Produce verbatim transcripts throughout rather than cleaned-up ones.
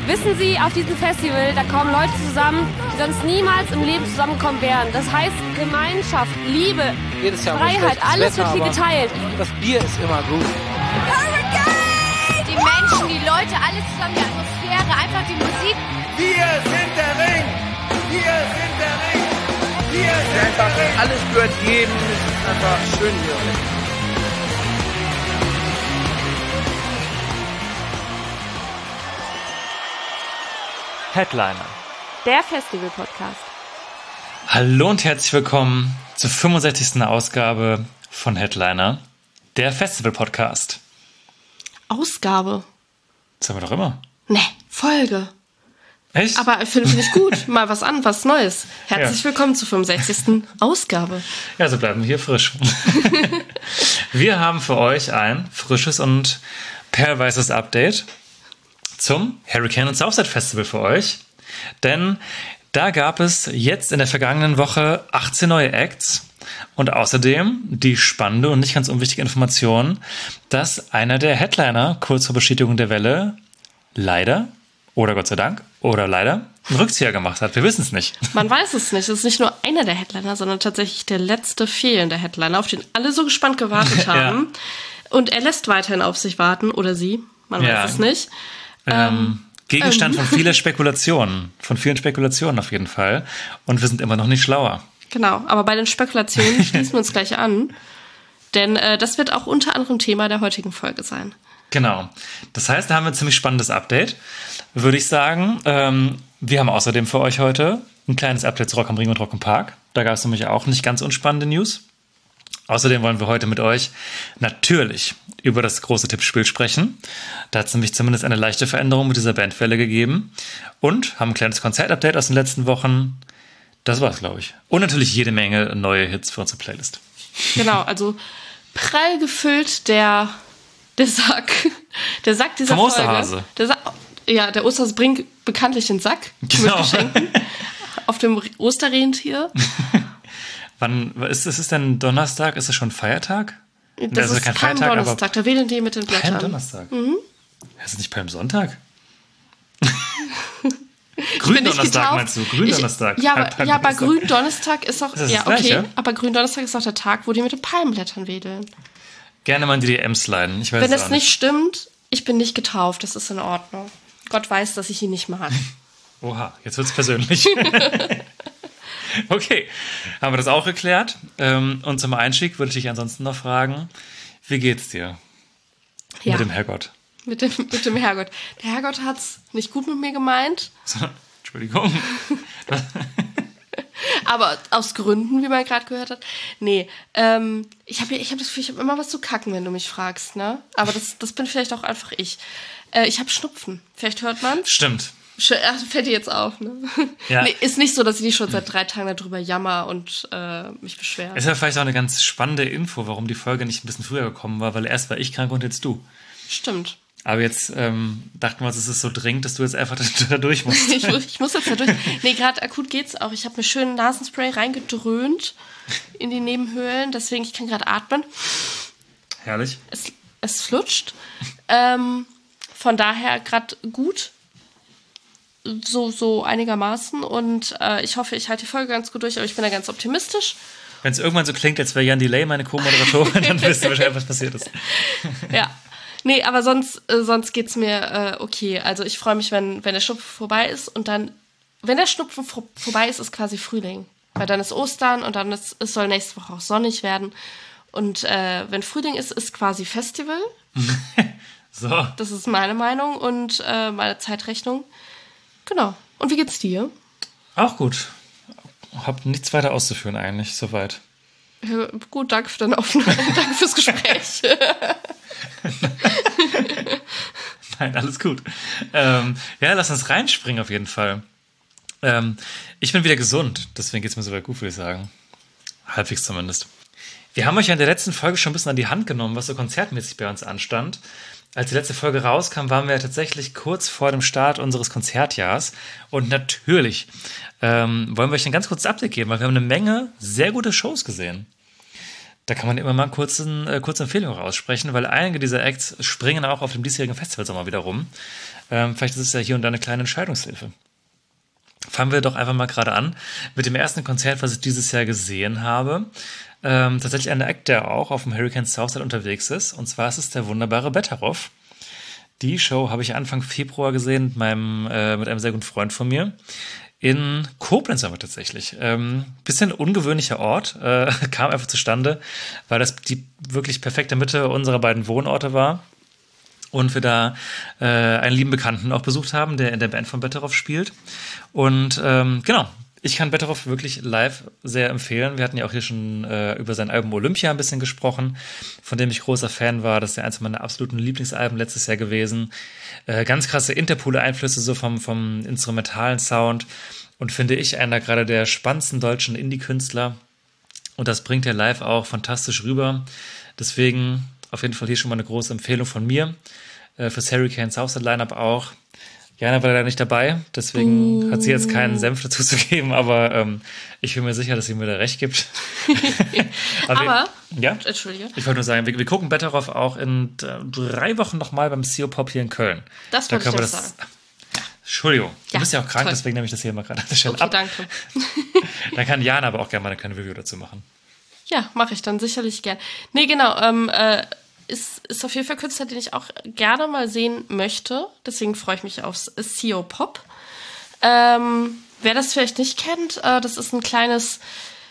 Wissen Sie, auf diesem Festival, da kommen Leute zusammen, die sonst niemals im Leben zusammenkommen wären. Das heißt Gemeinschaft, Liebe, Jedes Jahr Freiheit, alles Wetter, wird hier geteilt. Das Bier ist immer gut. Die Menschen, die Leute, alles zusammen, die Atmosphäre, einfach die Musik. Wir sind der Ring! Wir sind der Ring! Wir sind Einfach, der Ring! alles gehört jedem. Es ist einfach schön hier. Headliner. Der Festival-Podcast. Hallo und herzlich willkommen zur fünfundsechzigsten Ausgabe von Headliner, der Festival-Podcast. Ausgabe? Das haben wir doch immer. Ne, Folge. Echt? Aber finde find ich gut. Mal was an, was Neues. Herzlich Ja. willkommen zur fünfundsechzigsten Ausgabe. Ja, so bleiben wir hier frisch. Wir haben für euch ein frisches und perlweißes Update zum Hurricane und Southside Festival für euch. Denn da gab es jetzt in der vergangenen Woche achtzehn neue Acts und außerdem die spannende und nicht ganz unwichtige Information, dass einer der Headliner kurz vor Bestätigung der Welle leider oder Gott sei Dank oder leider einen Rückzieher gemacht hat. Wir wissen es nicht. Man weiß es nicht. Es ist nicht nur einer der Headliner, sondern tatsächlich der letzte fehlende Headliner, auf den alle so gespannt gewartet haben. Ja. Und er lässt weiterhin auf sich warten. Oder sie. Man Ja. weiß es nicht. Ähm, Gegenstand ähm. von vielen Spekulationen. Von vielen Spekulationen auf jeden Fall. Und wir sind immer noch nicht schlauer. Genau, aber bei den Spekulationen schließen wir uns gleich an. Denn äh, das wird auch unter anderem Thema der heutigen Folge sein. Genau. Das heißt, da haben wir ein ziemlich spannendes Update, würde ich sagen. Ähm, wir haben außerdem für euch heute ein kleines Update zu Rock am Ring und Rock im Park. Da gab es nämlich auch nicht ganz unspannende News. Außerdem wollen wir heute mit euch natürlich über das große Tippspiel sprechen. Da hat es nämlich zumindest eine leichte Veränderung mit dieser Bandwelle gegeben. Und haben ein kleines Konzertupdate aus den letzten Wochen. Das war's, glaube ich. Und natürlich jede Menge neue Hits für unsere Playlist. Genau, also prall gefüllt der, der Sack. Der Sack dieser Vom Folge. Osterhase. Der Sa- ja, der Osterhase bringt bekanntlich den Sack Genau. mit Geschenken. Auf dem Osterrentier. Wann ist es ist denn Donnerstag? Ist es schon Feiertag? Das ist Palmdonnerstag, da wählen die mit den Blättern. Palmdonnerstag? Mhm. Ist es nicht Palmsonntag? bin nicht Gründonnerstag getauft. meinst du? Gründonnerstag. Ich, ja, aber, Palm- ja, aber Palmdonnerstag. Gründonnerstag ist doch. Ist das ja, das Gleiche? okay. Aber Gründonnerstag ist doch der Tag, wo die mit den Palmblättern wedeln. Gerne mal in die D Ms sliden. Ich weiß Wenn es das auch nicht stimmt, ich bin nicht getauft, das ist in Ordnung. Gott weiß, dass ich ihn nicht mag. Oha, jetzt wird's persönlich. Okay, haben wir das auch geklärt. Ähm, Und zum Einstieg würde ich dich ansonsten noch fragen, wie geht's dir Ja, mit dem Herrgott? mit dem, mit dem Herrgott. Der Herrgott hat's nicht gut mit mir gemeint, Entschuldigung. aber aus Gründen, wie man gerade gehört hat. Nee, ähm, ich habe ich hab das Gefühl, ich habe immer was zu kacken, wenn du mich fragst, ne? Aber das, das bin vielleicht auch einfach ich. Äh, ich habe Schnupfen. Vielleicht hört man. Stimmt. Ach, fällt dir jetzt auf, ne? Ja. Nee, ist nicht so, dass ich nicht schon seit drei Tagen darüber jammer und äh, mich beschwere. Ist ja vielleicht auch eine ganz spannende Info, warum die Folge nicht ein bisschen früher gekommen war, weil erst war ich krank und jetzt du. Stimmt. Aber jetzt ähm, dachten wir uns, es ist so dringend, dass du jetzt einfach da durch musst. ich, muss- ich muss jetzt da durch. Nee, gerade akut geht's auch. Ich habe mir schön Nasenspray reingedröhnt in die Nebenhöhlen, deswegen ich kann gerade atmen. Herrlich. Es, es flutscht. Ähm, von daher gerade gut. So, so einigermaßen. Und äh, ich hoffe, ich halte die Folge ganz gut durch, aber ich bin da ganz optimistisch. Wenn es irgendwann so klingt, als wäre Jan Delay meine Co-Moderatorin, dann wisst ihr wahrscheinlich, was passiert ist. Ja. Nee, aber sonst, äh, sonst geht's mir äh, okay. Also ich freue mich, wenn, wenn der Schnupfen vorbei ist und dann, wenn der Schnupfen vor, vorbei ist, ist quasi Frühling. Weil dann ist Ostern und dann ist, es soll nächste Woche auch sonnig werden. Und äh, wenn Frühling ist, ist quasi Festival. So. Das ist meine Meinung und äh, meine Zeitrechnung. Genau. Und wie geht's dir? Auch gut. Hab nichts weiter auszuführen eigentlich, soweit. Ja, gut, danke für deine Aufnahme. Danke fürs Gespräch. Nein, alles gut. Ähm, ja, lass uns reinspringen auf jeden Fall. Ähm, ich bin wieder gesund, deswegen geht's mir soweit gut, würde ich sagen. Halbwegs zumindest. Wir haben euch ja in der letzten Folge schon ein bisschen an die Hand genommen, was so konzertmäßig bei uns anstand. Als die letzte Folge rauskam, waren wir ja tatsächlich kurz vor dem Start unseres Konzertjahrs. Und natürlich ähm, wollen wir euch ein ganz kurzes Update geben, weil wir haben eine Menge sehr gute Shows gesehen. Da kann man immer mal kurz eine äh, kurze Empfehlung raussprechen, weil einige dieser Acts springen auch auf dem diesjährigen Festivalsommer wieder rum. Ähm, vielleicht ist es ja hier und da eine kleine Entscheidungshilfe. Fangen wir doch einfach mal gerade an mit dem ersten Konzert, was ich dieses Jahr gesehen habe. Ähm, tatsächlich ein Act, der auch auf dem Hurricane Southside unterwegs ist. Und zwar ist es der wunderbare Betteroff. Die Show habe ich Anfang Februar gesehen mit, meinem, äh, mit einem sehr guten Freund von mir. In Koblenz aber tatsächlich. Ähm, bisschen ungewöhnlicher Ort, äh, kam einfach zustande, weil das die wirklich perfekte Mitte unserer beiden Wohnorte war. Und wir da äh, einen lieben Bekannten auch besucht haben, der in der Band von Betteroff spielt. Und ähm, genau, ich kann Betteroff wirklich live sehr empfehlen. Wir hatten ja auch hier schon äh, über sein Album Olympia ein bisschen gesprochen, von dem ich großer Fan war. Das ist ja eins meiner absoluten Lieblingsalben letztes Jahr gewesen. Äh, ganz krasse Interpol-Einflüsse so vom, vom instrumentalen Sound. Und finde ich einer gerade der spannendsten deutschen Indie-Künstler. Und das bringt er live auch fantastisch rüber. Deswegen auf jeden Fall hier schon mal eine große Empfehlung von mir. Äh, fürs Hurricane Southside Lineup auch. Jana war leider nicht dabei, deswegen uh. hat sie jetzt keinen Senf dazu zu geben, aber ähm, ich bin mir sicher, dass sie mir da recht gibt. aber, aber wir, ja? Entschuldige. Ich wollte nur sagen, wir, wir gucken Betteroff auch in äh, drei Wochen nochmal beim C O Pop hier in Köln. Das da wollte ich wir das das sagen. Entschuldigung, du ja, bist ja auch krank, toll. Deswegen nehme ich das hier mal gerade an der Stelle okay, ab. Danke. Dann kann Jana aber auch gerne mal eine kleine Review dazu machen. Ja, mache ich dann sicherlich gern. Nee, genau, ähm, äh, Ist, ist auf jeden Fall Künstler, den ich auch gerne mal sehen möchte. Deswegen freue ich mich aufs C O Pop. Ähm, wer das vielleicht nicht kennt, äh, das ist ein kleines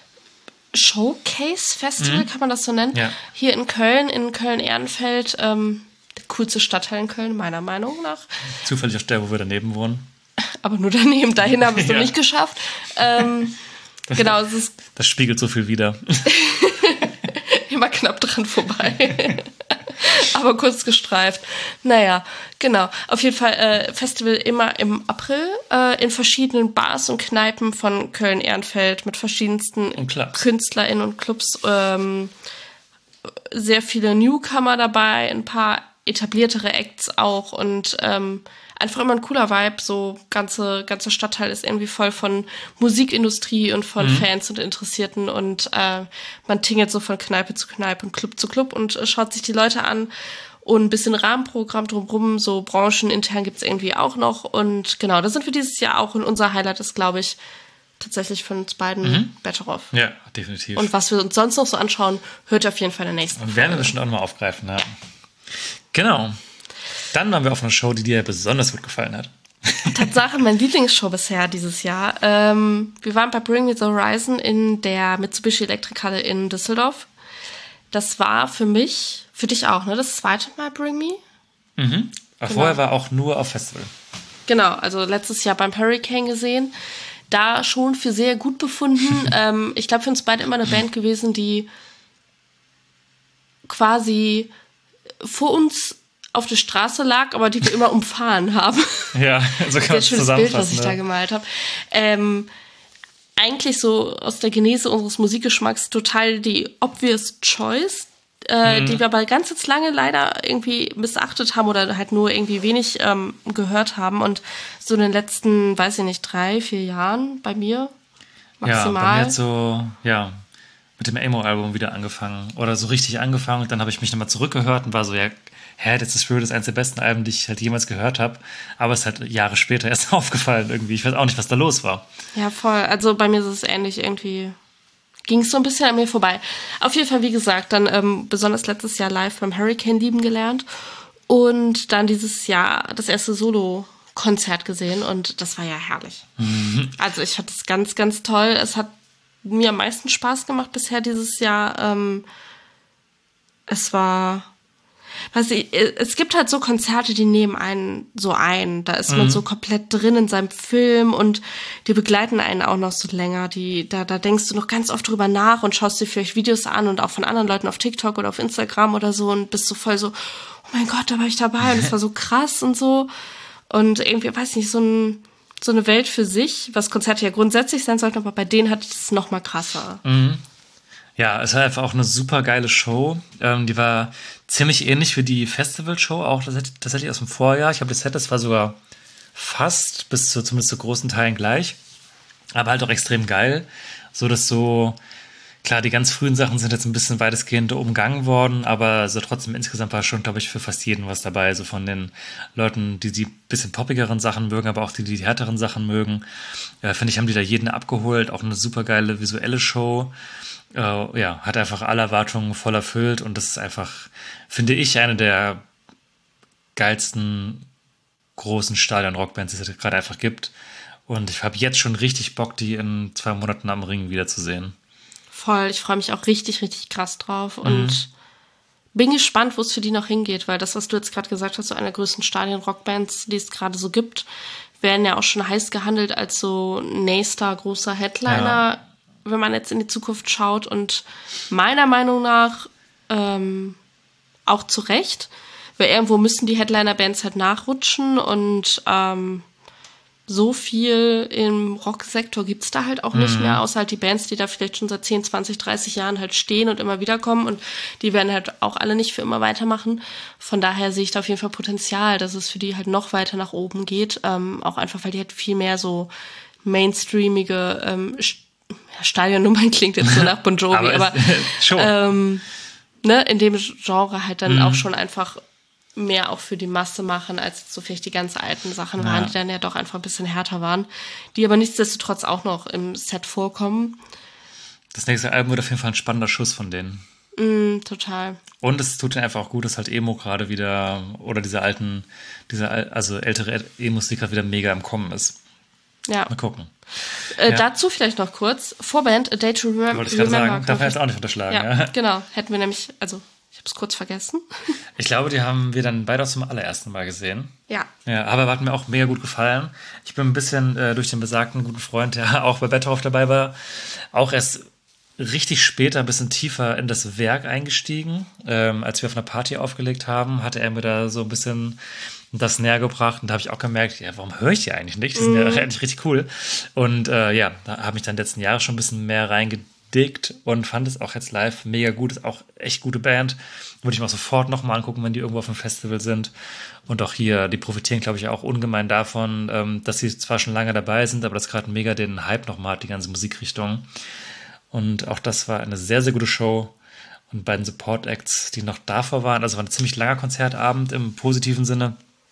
Showcase-Festival, mhm. kann man das so nennen. Ja. Hier in Köln, in Köln-Ehrenfeld. Ähm, der coolste Stadtteil in Köln, meiner Meinung nach. Zufällig auf der, wo wir daneben wohnen. Aber nur daneben, dahin haben wir es ja. noch nicht geschafft. Ähm, das, genau, es ist das spiegelt so viel wider. immer knapp dran vorbei. Aber kurz gestreift. Naja, genau. Auf jeden Fall äh, Festival immer im April äh, in verschiedenen Bars und Kneipen von Köln-Ehrenfeld mit verschiedensten und KünstlerInnen und Clubs. Ähm, sehr viele Newcomer dabei, ein paar etabliertere Acts auch und ähm, einfach immer ein cooler Vibe. So ganze ganze Stadtteil ist irgendwie voll von Musikindustrie und von mhm. Fans und Interessierten und äh, man tingelt so von Kneipe zu Kneipe und Club zu Club und äh, schaut sich die Leute an und ein bisschen Rahmenprogramm drumherum, so branchenintern gibt's irgendwie auch noch und genau, da sind wir dieses Jahr auch und unser Highlight ist, glaube ich, tatsächlich von uns beiden mhm. Betteroff. Ja, definitiv. Und was wir uns sonst noch so anschauen, hört ihr auf jeden Fall in der nächsten Und werden wir bestimmt auch nochmal aufgreifen, ja. Genau. Dann waren wir auf einer Show, die dir besonders gut gefallen hat. Tatsache, meine Lieblingsshow bisher dieses Jahr. Ähm, wir waren bei Bring Me the Horizon in der Mitsubishi Elektrikhalle in Düsseldorf. Das war für mich, für dich auch, ne? Das zweite Mal Bring Me? Mhm. Aber Genau. vorher war auch nur auf Festival. Genau, also letztes Jahr beim Hurricane gesehen. Da schon für sehr gut befunden. ähm, ich glaube, für uns beide immer eine Band gewesen, die quasi vor uns auf der Straße lag, aber die wir immer umfahren haben. Ja, so kann man es zusammenfassen. Sehr schönes Bild, was ich ne? da gemalt habe. Ähm, eigentlich so aus der Genese unseres Musikgeschmacks total die obvious choice, äh, mhm. die wir aber ganz jetzt lange leider irgendwie missachtet haben oder halt nur irgendwie wenig ähm, gehört haben. Und so in den letzten, weiß ich nicht, drei, vier Jahren bei mir maximal. Ja, bei mir hat so, ja, mit dem Emo-Album wieder angefangen. Oder so richtig angefangen und dann habe ich mich nochmal zurückgehört und war so, ja, hä, That's the Spirit ist eines der besten Alben, die ich halt jemals gehört habe. Aber es ist halt Jahre später erst aufgefallen irgendwie. Ich weiß auch nicht, was da los war. Ja, voll. Also bei mir ist es ähnlich irgendwie. Ging es so ein bisschen an mir vorbei. Auf jeden Fall, wie gesagt, dann ähm, besonders letztes Jahr live beim Hurricane lieben gelernt. Und dann dieses Jahr das erste Solo-Konzert gesehen. Und das war ja herrlich. Mhm. Also ich fand es ganz, ganz toll. Es hat mir am meisten Spaß gemacht bisher dieses Jahr. Ähm, es war... Weißt du, es gibt halt so Konzerte, die nehmen einen so ein. Da ist mhm. man so komplett drin in seinem Film und die begleiten einen auch noch so länger. Die, da, da denkst du noch ganz oft drüber nach und schaust dir vielleicht Videos an und auch von anderen Leuten auf TikTok oder auf Instagram oder so und bist so voll so, oh mein Gott, da war ich dabei und es war so krass und so. Und irgendwie, weiß nicht, so, ein, so eine Welt für sich, was Konzerte ja grundsätzlich sein sollten, aber bei denen hat es noch mal krasser. Mhm. Ja, es war einfach auch eine super geile Show. Ähm, die war ziemlich ähnlich wie die Festival-Show, auch tatsächlich aus dem Vorjahr. Ich glaube, das Set, das war sogar fast bis zu, zumindest zu großen Teilen gleich. Aber halt auch extrem geil. So, dass so Klar, die ganz frühen Sachen sind jetzt ein bisschen weitestgehend umgangen worden, aber so trotzdem insgesamt war schon, glaube ich, für fast jeden was dabei. So von den Leuten, die die bisschen poppigeren Sachen mögen, aber auch die, die härteren Sachen mögen. Äh, finde ich, haben die da jeden abgeholt. Auch eine super geile visuelle Show. Äh, ja, hat einfach alle Erwartungen voll erfüllt und das ist einfach, finde ich, eine der geilsten großen Stadion-Rockbands, die es gerade einfach gibt. Und ich habe jetzt schon richtig Bock, die in zwei Monaten am Ring wiederzusehen. Voll, ich freue mich auch richtig, richtig krass drauf und mhm. bin gespannt, wo es für die noch hingeht, weil das, was du jetzt gerade gesagt hast, so eine der größten Stadien-Rockbands, die es gerade so gibt, werden ja auch schon heiß gehandelt als so nächster großer Headliner, ja. wenn man jetzt in die Zukunft schaut und meiner Meinung nach ähm, auch zu Recht, weil irgendwo müssen die Headliner-Bands halt nachrutschen und ähm, so viel im Rocksektor gibt's da halt auch nicht Mhm. mehr, außer halt die Bands, die da vielleicht schon seit zehn, zwanzig, dreißig Jahren halt stehen und immer wieder kommen und die werden halt auch alle nicht für immer weitermachen. Von daher sehe ich da auf jeden Fall Potenzial, dass es für die halt noch weiter nach oben geht, ähm, auch einfach, weil die halt viel mehr so mainstreamige ähm, St- ja, Stadionnummern klingt jetzt so nach Bon Jovi, Aber aber, es- schon. ähm, ne, in dem Genre halt dann Mhm. auch schon einfach mehr auch für die Masse machen, als so vielleicht die ganz alten Sachen waren, Ja. die dann ja doch einfach ein bisschen härter waren, die aber nichtsdestotrotz auch noch im Set vorkommen. Das nächste Album wird auf jeden Fall ein spannender Schuss von denen. Mm, total. Und es tut ihnen einfach auch gut, dass halt Emo gerade wieder, oder diese alten, diese al- also ältere Emo-Musik gerade wieder mega im Kommen ist. Ja. Mal gucken. Äh, Ja. Dazu vielleicht noch kurz. Vorband, A Day to Remem- Wollte ich gerade Remember. sagen, darf man jetzt auch nicht unterschlagen. ja, Ja. genau. Hätten wir nämlich, also ich habe es kurz vergessen. Ich glaube, die haben wir dann beide auch zum allerersten Mal gesehen. Ja. Ja, aber hat mir auch mega gut gefallen. Ich bin ein bisschen äh, durch den besagten guten Freund, der auch bei Bettorf dabei war, auch erst richtig später ein bisschen tiefer in das Werk eingestiegen. Ähm, als wir auf einer Party aufgelegt haben, hatte er mir da so ein bisschen das näher gebracht und da habe ich auch gemerkt, ja, warum höre ich die eigentlich nicht? Die sind ja eigentlich richtig cool. Und äh, ja, da habe ich dann letzten Jahre schon ein bisschen mehr reingedickt und fand es auch jetzt live mega gut. Ist auch echt gute Band. Würde ich mir auch sofort nochmal angucken, wenn die irgendwo auf dem Festival sind. Und auch hier, die profitieren, glaube ich, auch ungemein davon, ähm, dass sie zwar schon lange dabei sind, aber das gerade mega den Hype nochmal hat, die ganze Musikrichtung. Und auch das war eine sehr, sehr gute Show. Und beiden Support-Acts, die noch davor waren, also war ein ziemlich langer Konzertabend im positiven Sinne.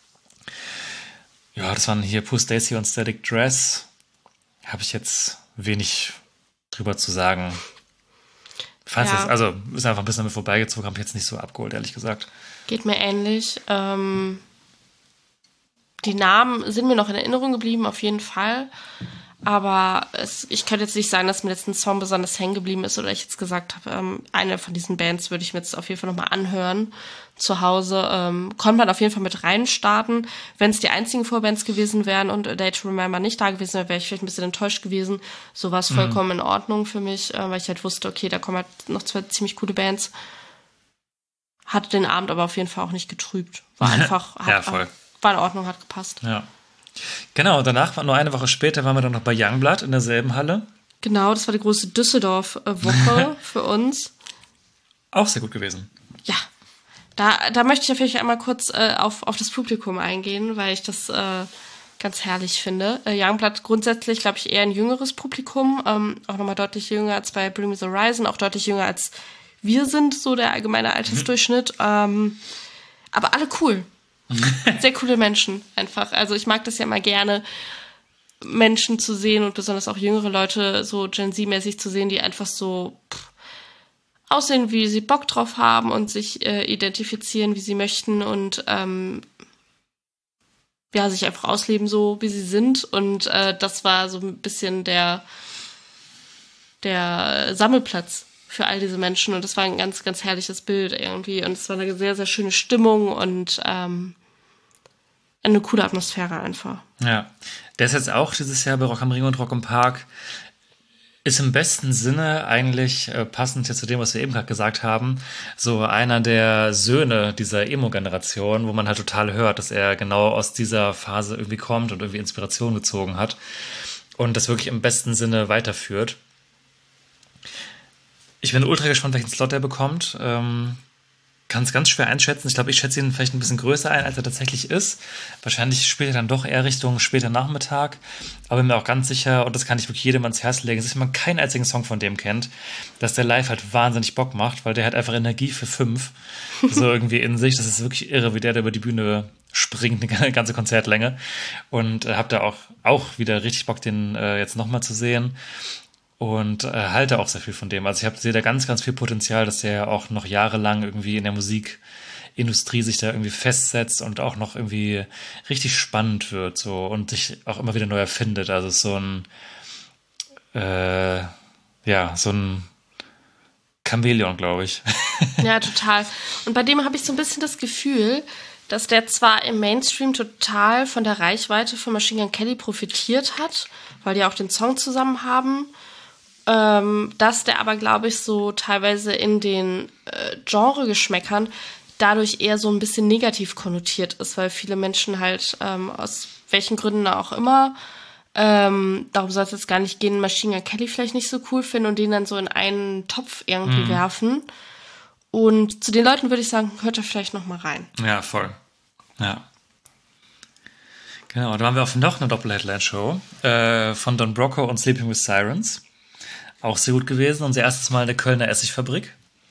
Ja, das waren hier Pooh Stacy und Static Dress. Habe ich jetzt wenig drüber zu sagen. Fand's Ja. jetzt, also ist einfach ein bisschen damit vorbeigezogen, habe ich jetzt nicht so abgeholt, ehrlich gesagt. Geht mir ähnlich. Ähm, die Namen sind mir noch in Erinnerung geblieben, auf jeden Fall. Aber es, ich könnte jetzt nicht sagen, dass mir jetzt ein Song besonders hängen geblieben ist oder ich jetzt gesagt habe, ähm, eine von diesen Bands würde ich mir jetzt auf jeden Fall nochmal anhören zu Hause. Ähm, konnte man auf jeden Fall mit reinstarten. Wenn es die einzigen Vorbands gewesen wären und A Day to Remember nicht da gewesen wäre, wäre ich vielleicht ein bisschen enttäuscht gewesen. So war es vollkommen in Ordnung für mich, äh, weil ich halt wusste, okay, da kommen halt noch zwei ziemlich coole Bands. Hatte den Abend aber auf jeden Fall auch nicht getrübt. War einfach, hat, Ja, voll. war in Ordnung, hat gepasst. Ja. Genau, danach, nur eine Woche später, waren wir dann noch bei Youngblood in derselben Halle. Genau, das war die große Düsseldorf-Woche für uns. Auch sehr gut gewesen. Ja, da, da möchte ich ja vielleicht einmal kurz äh, auf, auf das Publikum eingehen, weil ich das äh, ganz herrlich finde. Äh, Youngblood grundsätzlich, glaube ich, eher ein jüngeres Publikum, ähm, auch nochmal deutlich jünger als bei Bring Me the Horizon, auch deutlich jünger als wir sind, so der allgemeine Altersdurchschnitt. Ähm, aber alle cool. Sehr coole Menschen einfach. Also ich mag das ja immer gerne, Menschen zu sehen und besonders auch jüngere Leute so Gen Z-mäßig zu sehen, die einfach so pff, aussehen, wie sie Bock drauf haben und sich äh, identifizieren, wie sie möchten und ähm, ja, sich einfach ausleben, so wie sie sind. Und äh, das war so ein bisschen der, der Sammelplatz für all diese Menschen. Und das war ein ganz, ganz herrliches Bild irgendwie. Und es war eine sehr, sehr schöne Stimmung und ähm, eine coole Atmosphäre einfach. Ja, der ist jetzt auch dieses Jahr bei Rock am Ring und Rock im Park. Ist im besten Sinne eigentlich, äh, passend jetzt zu dem, was wir eben gerade gesagt haben, so einer der Söhne dieser Emo-Generation, wo man halt total hört, dass er genau aus dieser Phase irgendwie kommt und irgendwie Inspiration gezogen hat und das wirklich im besten Sinne weiterführt. Ich bin ultra gespannt, welchen Slot er bekommt. Ähm, kann es ganz schwer einschätzen. Ich glaube, ich schätze ihn vielleicht ein bisschen größer ein, als er tatsächlich ist. Wahrscheinlich spielt er dann doch eher Richtung später Nachmittag. Aber bin mir auch ganz sicher, und das kann ich wirklich jedem ans Herz legen, dass man keinen einzigen Song von dem kennt, dass der live halt wahnsinnig Bock macht, weil der hat einfach Energie für fünf. So irgendwie in sich. Das ist wirklich irre, wie der da über die Bühne springt, eine ganze Konzertlänge. Und äh, hab da auch, auch wieder richtig Bock, den äh, jetzt nochmal zu sehen. Und äh, halte auch sehr viel von dem. Also ich hab, sehe da ganz, ganz viel Potenzial, dass der auch noch jahrelang irgendwie in der Musikindustrie sich da irgendwie festsetzt und auch noch irgendwie richtig spannend wird so und sich auch immer wieder neu erfindet. Also so ein äh, ja, so ein Chamäleon, glaube ich. Ja, total. Und bei dem habe ich so ein bisschen das Gefühl, dass der zwar im Mainstream total von der Reichweite von Machine Gun Kelly profitiert hat, weil die auch den Song zusammen haben, ähm, dass der aber, glaube ich, so teilweise in den äh, Genre-Geschmäckern dadurch eher so ein bisschen negativ konnotiert ist, weil viele Menschen halt ähm, aus welchen Gründen auch immer, ähm, darum soll es jetzt gar nicht gehen, Machine Gun Kelly vielleicht nicht so cool finden und den dann so in einen Topf irgendwie mhm. werfen. Und zu den Leuten würde ich sagen, hört da vielleicht noch mal rein. Ja, voll. Ja. Genau, da haben wir auf noch eine Doppel-Headline-Show äh, von Don Broco und Sleeping with Sirens. Auch sehr gut gewesen. Unser erstes Mal in der Kölner Essigfabrik.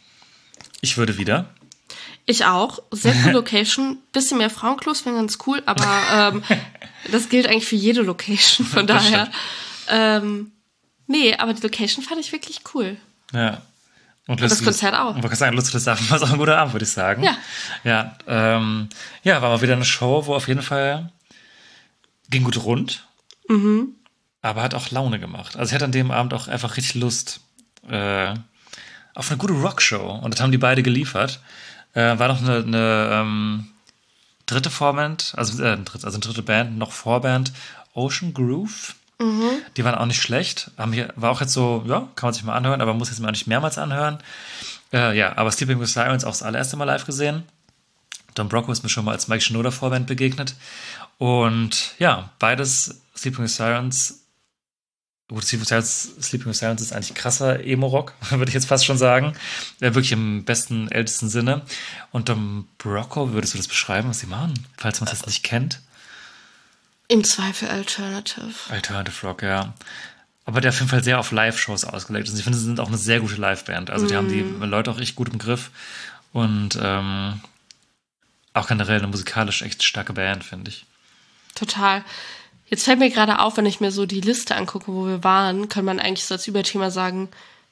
Ich würde wieder. Ich auch. Sehr cool Location. Bisschen mehr Frauenklos wäre ganz cool, aber ähm, das gilt eigentlich für jede Location. Von daher. Ähm, nee, aber die Location fand ich wirklich cool. Ja. Und, und das Konzert auch. Und man kann sagen, lustiges Sachen war es auch ein guter Abend, würde ich sagen. Ja. Ja, ähm, ja, war mal wieder eine Show, wo auf jeden Fall ging gut rund, mhm. aber hat auch Laune gemacht. Also ich hatte an dem Abend auch einfach richtig Lust äh, auf eine gute Rockshow. Und das haben die beide geliefert. Äh, war noch eine, eine ähm, dritte Vorband, also, äh, also eine dritte Band, noch Vorband, Ocean Groove. Mhm. Die waren auch nicht schlecht. Haben hier, war auch jetzt so, ja, kann man sich mal anhören, aber muss jetzt mal nicht mehrmals anhören. Äh, ja, aber Sleeping with Sirens auch das allererste Mal live gesehen. Don Broco ist mir schon mal als Mike Shinoda Vorband begegnet. Und ja, beides Sleeping with Sirens. Gut, Sleeping with Sirens, Sleeping with Sirens ist eigentlich krasser Emo-Rock, würde ich jetzt fast schon sagen. Ja, wirklich im besten, ältesten Sinne. Und Don Broco, würdest du das beschreiben, was sie machen, falls man es jetzt nicht kennt? Im Zweifel Alternative. Alternative Rock, ja. Aber der auf jeden Fall sehr auf Live-Shows ausgelegt ist. Ich finde, sie sind auch eine sehr gute Live-Band. Also die mm. haben die Leute auch echt gut im Griff. Und ähm, auch generell eine musikalisch echt starke Band, finde ich. Total. Jetzt fällt mir gerade auf, wenn ich mir so die Liste angucke, wo wir waren, kann man eigentlich so als Überthema sagen,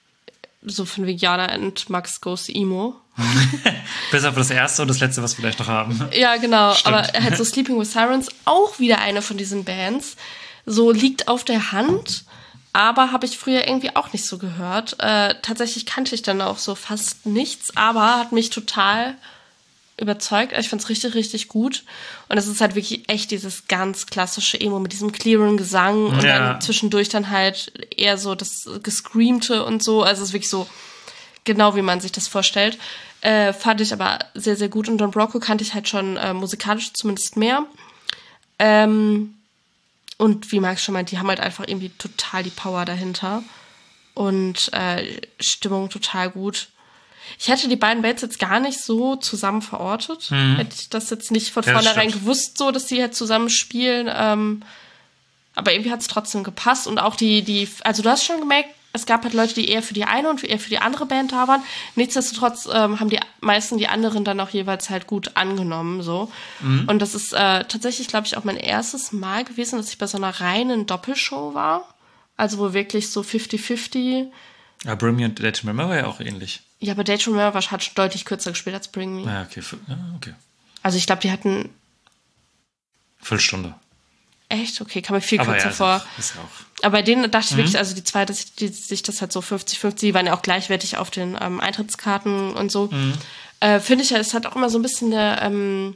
so von Vegana and Max Goes Emo. Bis auf das erste und das letzte, was wir vielleicht noch haben. Ja, genau. Stimmt. Aber halt so Sleeping with Sirens, auch wieder eine von diesen Bands. So liegt auf der Hand, aber habe ich früher irgendwie auch nicht so gehört. Äh, tatsächlich kannte ich dann auch so fast nichts, aber hat mich total überzeugt. Ich fand es richtig, richtig gut. Und es ist halt wirklich echt dieses ganz klassische Emo mit diesem clearen Gesang und ja. dann zwischendurch dann halt eher so das Gescreamte und so. Also es ist wirklich so genau, wie man sich das vorstellt. Äh, fand ich aber sehr, sehr gut. Und Don Broco kannte ich halt schon äh, musikalisch zumindest mehr. Ähm, und wie Max schon meint, die haben halt einfach irgendwie total die Power dahinter. Und äh, Stimmung total gut. Ich hätte die beiden Bands jetzt gar nicht so zusammen verortet. Mhm. Hätte ich das jetzt nicht von ja, vornherein stimmt. gewusst, so, dass die halt zusammen spielen. Ähm, aber irgendwie hat es trotzdem gepasst. Und auch die, die, also du hast schon gemerkt, es gab halt Leute, die eher für die eine und eher für die andere Band da waren. Nichtsdestotrotz ähm, haben die meisten die anderen dann auch jeweils halt gut angenommen. So. Mhm. Und das ist äh, tatsächlich, glaube ich, auch mein erstes Mal gewesen, dass ich bei so einer reinen Doppelshow war. Also wo wirklich so fifty fifty. Ja, Bring Me und Day to Remember war ja auch ähnlich. Ja, aber Day to Remember hat schon deutlich kürzer gespielt als Bring Me. Ja, okay. Ja, okay. Also ich glaube, die hatten... Viertelstunde. Echt? Okay, kam mir viel aber kürzer ja, vor. Ist auch. Aber bei denen dachte ich mhm. wirklich, also die zwei, dass ich, die, sich das halt so fünfzig fünfzig, die waren ja auch gleichwertig auf den ähm, Eintrittskarten und so. Mhm. Äh, Finde ich ja, es hat auch immer so ein bisschen eine... Ähm,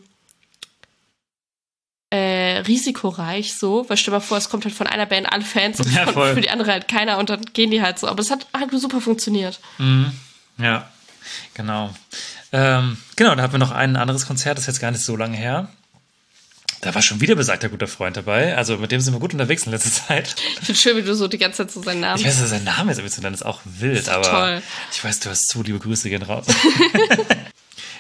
Äh, risikoreich so, weil stell dir mal vor, es kommt halt von einer Band alle Fans und ja, von, für die andere halt keiner und dann gehen die halt so. Aber es hat halt super funktioniert. Mhm. Ja, genau. Ähm, genau, da hatten wir noch ein anderes Konzert, das ist jetzt gar nicht so lange her. Da war schon wieder besagter guter Freund dabei. Also mit dem sind wir gut unterwegs in letzter Zeit. Ich finde schön, wie du so die ganze Zeit so seinen Namen... Ich weiß, dass sein Name ist, aber zu nennen ist auch wild. ist aber toll. Ich weiß, du hast zu, liebe Grüße gehen raus.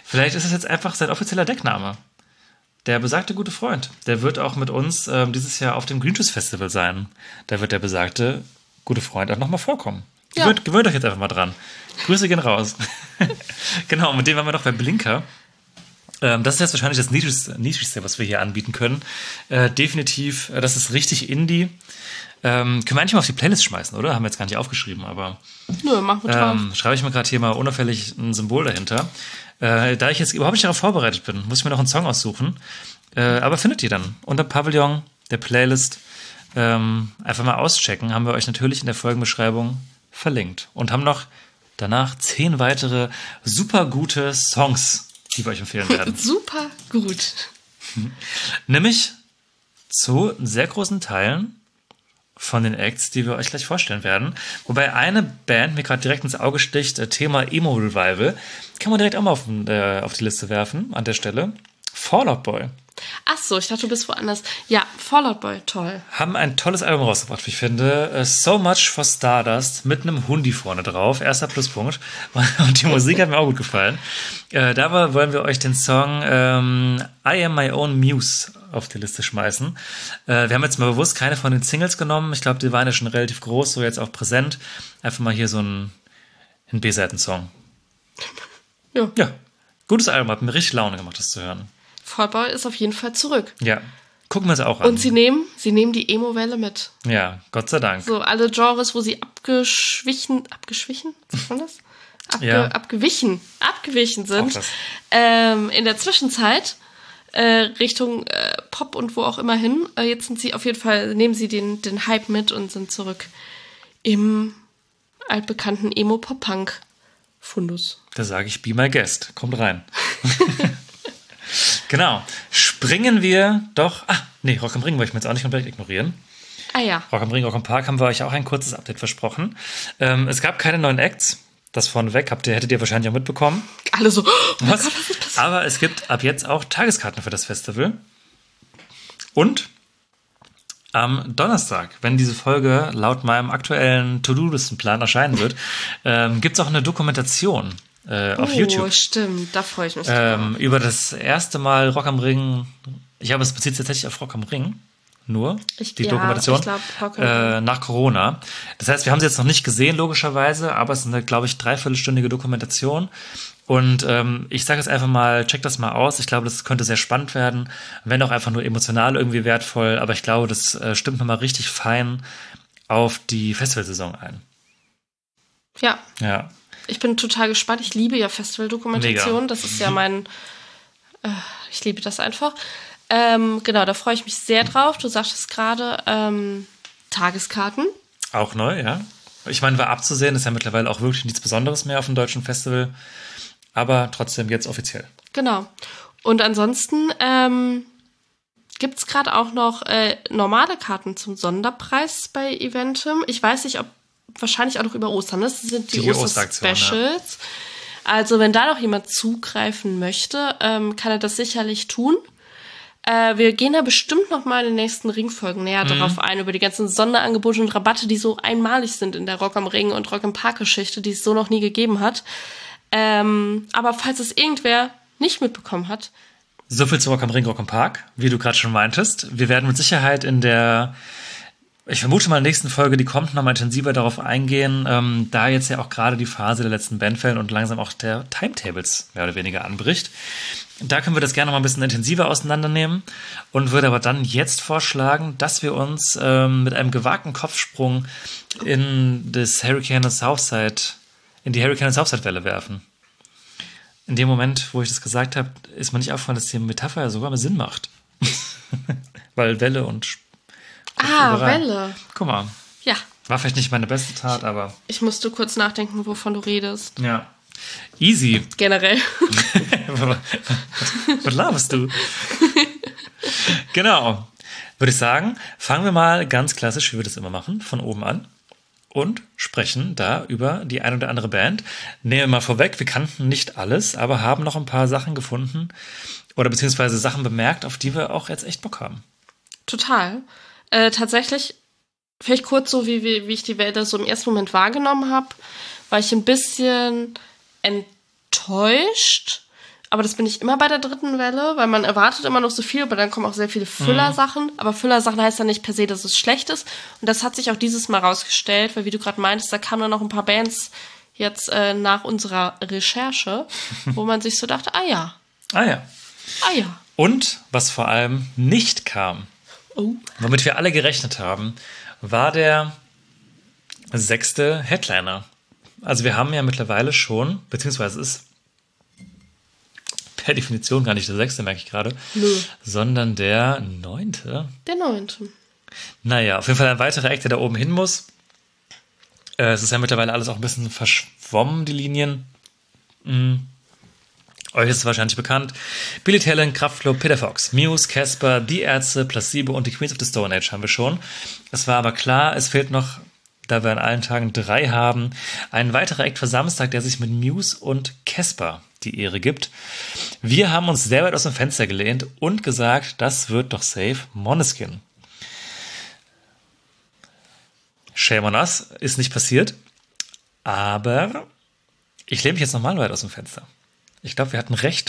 Vielleicht ist es jetzt einfach sein offizieller Deckname. Der besagte gute Freund. Der wird auch mit uns ähm, dieses Jahr auf dem Green Juice Festival sein. Da wird der besagte gute Freund auch nochmal vorkommen. Ja. Gewöhnt, gewöhnt euch jetzt einfach mal dran. Grüße gehen raus. Genau, mit dem waren wir noch bei Blinker. Ähm, das ist jetzt wahrscheinlich das niedrigste, niedrigste, was wir hier anbieten können. Äh, definitiv, äh, das ist richtig Indie. Ähm, können wir eigentlich mal auf die Playlist schmeißen, oder? Haben wir jetzt gar nicht aufgeschrieben, aber Nö, machen wir drauf. ähm, schreibe ich mir gerade hier mal unauffällig ein Symbol dahinter. Äh, da ich jetzt überhaupt nicht darauf vorbereitet bin, muss ich mir noch einen Song aussuchen. Äh, aber findet ihr dann unter Pavillon, der Playlist. Ähm, einfach mal auschecken. Haben wir euch natürlich in der Folgenbeschreibung verlinkt. Und haben noch danach zehn weitere super gute Songs, die wir euch empfehlen werden. Super gut. Nämlich zu sehr großen Teilen von den Acts, die wir euch gleich vorstellen werden. Wobei eine Band mir gerade direkt ins Auge sticht, äh, Thema Emo Revival, kann man direkt auch mal auf, äh, auf die Liste werfen, an der Stelle. Fall Out Boy. Ach so, ich dachte, du bist woanders. Ja, Fall Out Boy, toll. Haben ein tolles Album rausgebracht, wie ich finde. Äh, So Much for Stardust mit einem Hundi vorne drauf. Erster Pluspunkt. Und die Musik hat mir auch gut gefallen. Äh, dabei wollen wir euch den Song ähm, I Am My Own Muse auf die Liste schmeißen. Äh, wir haben jetzt mal bewusst keine von den Singles genommen. Ich glaube, die waren ja schon relativ groß, so jetzt auch präsent. Einfach mal hier so ein, ein B-Seiten-Song. Ja. Ja, gutes Album. Hat mir richtig Laune gemacht, das zu hören. Fall Out Boy ist auf jeden Fall zurück. Ja, gucken wir es auch an. Und sie nehmen, sie nehmen die Emo-Welle mit. Ja, Gott sei Dank. So, alle Genres, wo sie abgeschwichen, abgeschwichen, sagt man das? Abge, Ja. Abgewichen, abgewichen Auch sind. das. Ähm, in der Zwischenzeit äh, Richtung äh, Pop und wo auch immer hin. Äh, jetzt sind sie auf jeden Fall, nehmen sie den, den Hype mit und sind zurück im altbekannten Emo-Pop-Punk-Fundus. Da sage ich, be my guest. Kommt rein. Genau. Springen wir doch... Ah, nee, Rock am Ring wollte ich mir jetzt auch nicht komplett ignorieren. Ah ja. Rock am Ring, Rock am Park haben wir euch auch ein kurzes Update versprochen. Ähm, es gab keine neuen Acts. Das vorneweg habt ihr, hättet ihr wahrscheinlich auch mitbekommen. Alle so, oh mein Was? Gott, was ist passiert? Aber es gibt ab jetzt auch Tageskarten für das Festival. Und am Donnerstag, wenn diese Folge laut meinem aktuellen To-Do-Listenplan erscheinen wird, ähm, gibt es auch eine Dokumentation äh, auf Oh, YouTube. stimmt, da freue ich mich drauf. Ähm, über das erste Mal Rock am Ring. Ich habe es bezieht sich tatsächlich auf Rock am Ring. Nur Ich- die ja, Dokumentation ich glaub, Rock am äh, nach Corona. Das heißt, wir haben sie jetzt noch nicht gesehen, logischerweise, aber es ist eine, glaube ich, dreiviertelstündige Dokumentation. Und ähm, ich sage jetzt einfach mal, check das mal aus. Ich glaube, das könnte sehr spannend werden. Wenn auch einfach nur emotional irgendwie wertvoll. Aber ich glaube, das äh, stimmt nochmal richtig fein auf die Festivalsaison ein. Ja, Ja. ich bin total gespannt. Ich liebe ja Festivaldokumentation. Mega. Das ist ja mein... Äh, ich liebe das einfach. Ähm, genau, da freue ich mich sehr drauf. Du sagtest gerade, ähm, Tageskarten. Auch neu, ja. Ich meine, war abzusehen, ist ja mittlerweile auch wirklich nichts Besonderes mehr auf dem deutschen Festival. Aber trotzdem jetzt offiziell. Genau. Und ansonsten ähm, gibt es gerade auch noch äh, normale Karten zum Sonderpreis bei Eventim. Ich weiß nicht, ob wahrscheinlich auch noch über Ostern. Das sind die, Die Oster-Specials. Osteraktion, Also wenn da noch jemand zugreifen möchte, ähm, kann er das sicherlich tun. Äh, wir gehen da bestimmt noch mal in den nächsten Ringfolgen näher Mhm. darauf ein, über die ganzen Sonderangebote und Rabatte, die so einmalig sind in der Rock am Ring und Rock am Park Geschichte, die es so noch nie gegeben hat. Ähm, aber falls es irgendwer nicht mitbekommen hat, So viel zu Rock am Ring, Rock am Park, wie du gerade schon meintest. Wir werden mit Sicherheit in der, ich vermute mal in der nächsten Folge, die kommt, nochmal intensiver darauf eingehen, ähm, da jetzt ja auch gerade die Phase der letzten Bandfällen und langsam auch der Timetables mehr oder weniger anbricht. Da können wir das gerne noch mal ein bisschen intensiver auseinandernehmen und würde aber dann jetzt vorschlagen, dass wir uns ähm, mit einem gewagten Kopfsprung in das Hurricane Southside, in die Hurricane Southside Welle werfen. In dem Moment, wo ich das gesagt habe, ist mir nicht aufgefallen, dass die Metapher ja sogar mal Sinn macht. Weil Welle und Sp- ah, überall. Welle. Guck mal, Ja, war vielleicht nicht meine beste Tat, aber ich musste kurz nachdenken, wovon du redest. ja. Easy. Generell. Was laberst du? Genau. Würde ich sagen, fangen wir mal ganz klassisch, wie wir das immer machen, von oben an und sprechen da über die ein oder andere Band. Nehmen wir mal vorweg, wir kannten nicht alles, aber haben noch ein paar Sachen gefunden oder beziehungsweise Sachen bemerkt, auf die wir auch jetzt echt Bock haben. Total. Äh, tatsächlich, vielleicht kurz so, wie, wie, wie ich die Welt so im ersten Moment wahrgenommen habe, war ich ein bisschen enttäuscht, Aber das bin ich immer bei der dritten Welle, weil man erwartet immer noch so viel, aber dann kommen auch sehr viele Füllersachen. Mhm. Aber Füllersachen heißt ja nicht per se, dass es schlecht ist. Und das hat sich auch dieses Mal rausgestellt, weil wie du gerade meintest, da kamen dann noch ein paar Bands jetzt äh, nach unserer Recherche, wo man sich so dachte, ah ja. Ah ja. Ah ja. Und was vor allem nicht kam, oh. womit wir alle gerechnet haben, war der sechste Headliner. Also wir haben ja mittlerweile schon, beziehungsweise es ist per Definition gar nicht der sechste, merke ich gerade, Nö. sondern der neunte. Der neunte. Naja, auf jeden Fall ein weiterer Act, der da oben hin muss. Äh, es ist ja mittlerweile alles auch ein bisschen verschwommen, die Linien. Mhm. Euch ist es wahrscheinlich bekannt. Billy Talent, Kraftklub, Peter Fox, Muse, Casper, Die Ärzte, Placebo und die Queens of the Stone Age haben wir schon. Es war aber klar, es fehlt noch, da wir an allen Tagen drei haben, ein weiterer Act für Samstag, der sich mit Muse und Casper die Ehre gibt. Wir haben uns sehr weit aus dem Fenster gelehnt und gesagt, das wird doch safe Måneskin. Shame on us, ist nicht passiert, aber ich lehne mich jetzt nochmal weit aus dem Fenster. Ich glaube, wir hatten recht.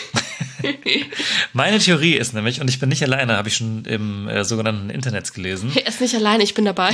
Meine Theorie ist nämlich, und ich bin nicht alleine, habe ich schon im äh, sogenannten Internet gelesen. Er ist nicht alleine, ich bin dabei.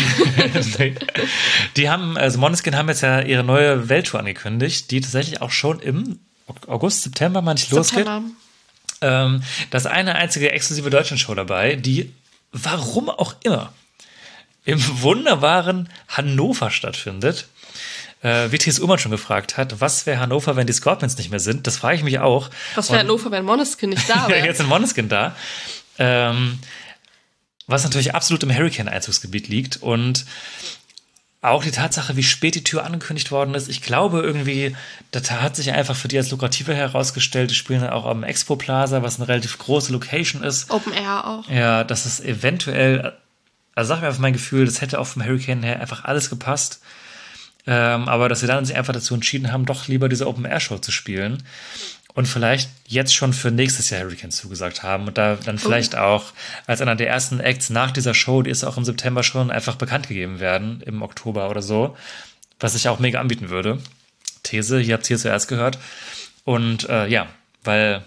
Die haben, also Måneskin haben jetzt ja ihre neue Welttour angekündigt, die tatsächlich auch schon im August, September, meine ich, losgeht. Ähm, da ist eine einzige exklusive Deutschlandshow dabei, die, warum auch immer, im wunderbaren Hannover stattfindet. Äh, wie T S Ullmann schon gefragt hat, was wäre Hannover, wenn die Scorpions nicht mehr sind? Das frage ich mich auch. Was wäre Hannover, wenn Måneskin nicht da wäre? Jetzt sind Måneskin da. Ähm, was natürlich absolut im Hurricane-Einzugsgebiet liegt. Und auch die Tatsache, wie spät die Tür angekündigt worden ist. Ich glaube irgendwie, das hat sich einfach für die als lukrativer herausgestellt. Die spielen dann auch am Expo Plaza, was eine relativ große Location ist. Open Air auch. Ja, das ist eventuell, also sag mir einfach mein Gefühl, das hätte auch vom Hurricane her einfach alles gepasst. Ähm, aber dass sie dann sich einfach dazu entschieden haben, doch lieber diese Open-Air-Show zu spielen und vielleicht jetzt schon für nächstes Jahr Hurricane zugesagt haben und da dann vielleicht oh. auch als einer der ersten Acts nach dieser Show, die ist auch im September schon, einfach bekannt gegeben werden, im Oktober oder so, was ich auch mega anbieten würde. These, ihr habt es hier zuerst gehört. Und äh, ja, weil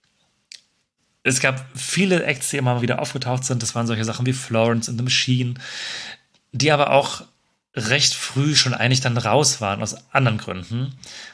es gab viele Acts, die immer mal wieder aufgetaucht sind, das waren solche Sachen wie Florence and the Machine, die aber auch recht früh schon eigentlich dann raus waren, aus anderen Gründen.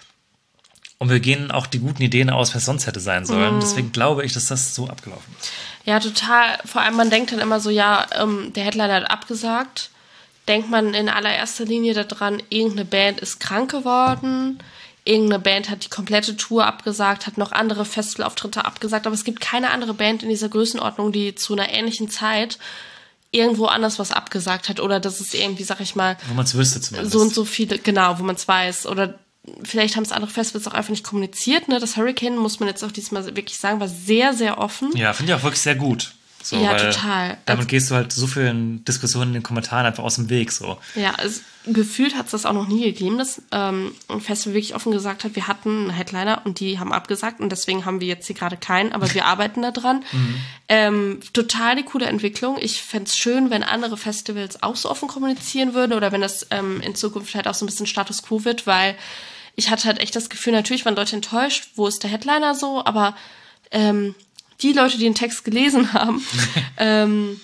Und wir gehen auch die guten Ideen aus, was sonst hätte sein sollen. Mm. Deswegen glaube ich, dass das so abgelaufen ist. Ja, total. Vor allem, man denkt dann immer so, ja, ähm, der Headliner hat abgesagt. Denkt man in allererster Linie daran, irgendeine Band ist krank geworden, irgendeine Band hat die komplette Tour abgesagt, hat noch andere Festivalauftritte abgesagt, aber es gibt keine andere Band in dieser Größenordnung, die zu einer ähnlichen Zeit irgendwo anders was abgesagt hat oder dass es irgendwie, sag ich mal, wo man es wüsste zumindest. So und so viele, genau, wo man es weiß. Oder vielleicht haben es andere Festivals auch einfach nicht kommuniziert. Ne? Das Hurricane, muss man jetzt auch diesmal wirklich sagen, war sehr, sehr offen. Ja, finde ich auch wirklich sehr gut. So, ja, total. Damit also, gehst du halt so vielen Diskussionen in den Kommentaren einfach aus dem Weg. So. Ja, es, gefühlt hat es das auch noch nie gegeben, dass ähm, ein Festival wirklich offen gesagt hat, wir hatten einen Headliner und die haben abgesagt und deswegen haben wir jetzt hier gerade keinen, aber wir arbeiten da dran. Mhm. Ähm, total die coole Entwicklung. Ich fände es schön, wenn andere Festivals auch so offen kommunizieren würden oder wenn das ähm, in Zukunft halt auch so ein bisschen Status Quo wird, weil ich hatte halt echt das Gefühl, natürlich waren Leute enttäuscht, wo ist der Headliner so, aber ähm, die Leute, die den Text gelesen haben, ähm,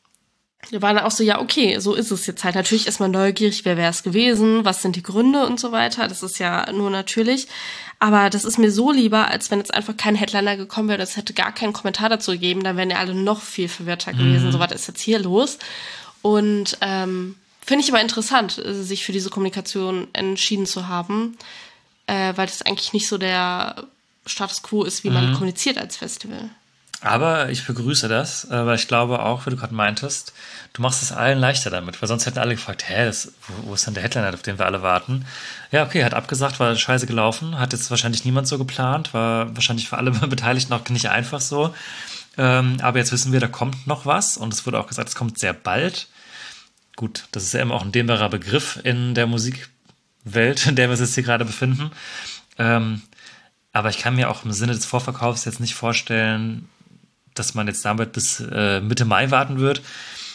waren auch so, ja, okay, so ist es jetzt halt. Natürlich ist man neugierig, wer wäre es gewesen, was sind die Gründe und so weiter. Das ist ja nur natürlich. Aber das ist mir so lieber, als wenn jetzt einfach kein Headliner gekommen wäre. Es hätte gar keinen Kommentar dazu gegeben. Dann wären ja alle noch viel verwirrter gewesen. Mhm. So, was ist jetzt hier los? Und ähm, finde ich aber interessant, sich für diese Kommunikation entschieden zu haben, äh, weil das eigentlich nicht so der Status Quo ist, wie man mhm. kommuniziert als Festival. Aber ich begrüße das, weil ich glaube auch, wie du gerade meintest, du machst es allen leichter damit, weil sonst hätten alle gefragt, hä, das, wo, wo ist denn der Headliner, auf den wir alle warten? Ja, okay, hat abgesagt, war scheiße gelaufen, hat jetzt wahrscheinlich niemand so geplant, war wahrscheinlich für alle Beteiligten auch nicht einfach so. Ähm, aber jetzt wissen wir, da kommt noch was und es wurde auch gesagt, es kommt sehr bald. Gut, das ist ja immer auch ein dehnbarer Begriff in der Musikwelt, in der wir uns jetzt hier gerade befinden. Ähm, aber ich kann mir auch im Sinne des Vorverkaufs jetzt nicht vorstellen, dass man jetzt damit bis äh, Mitte Mai warten wird.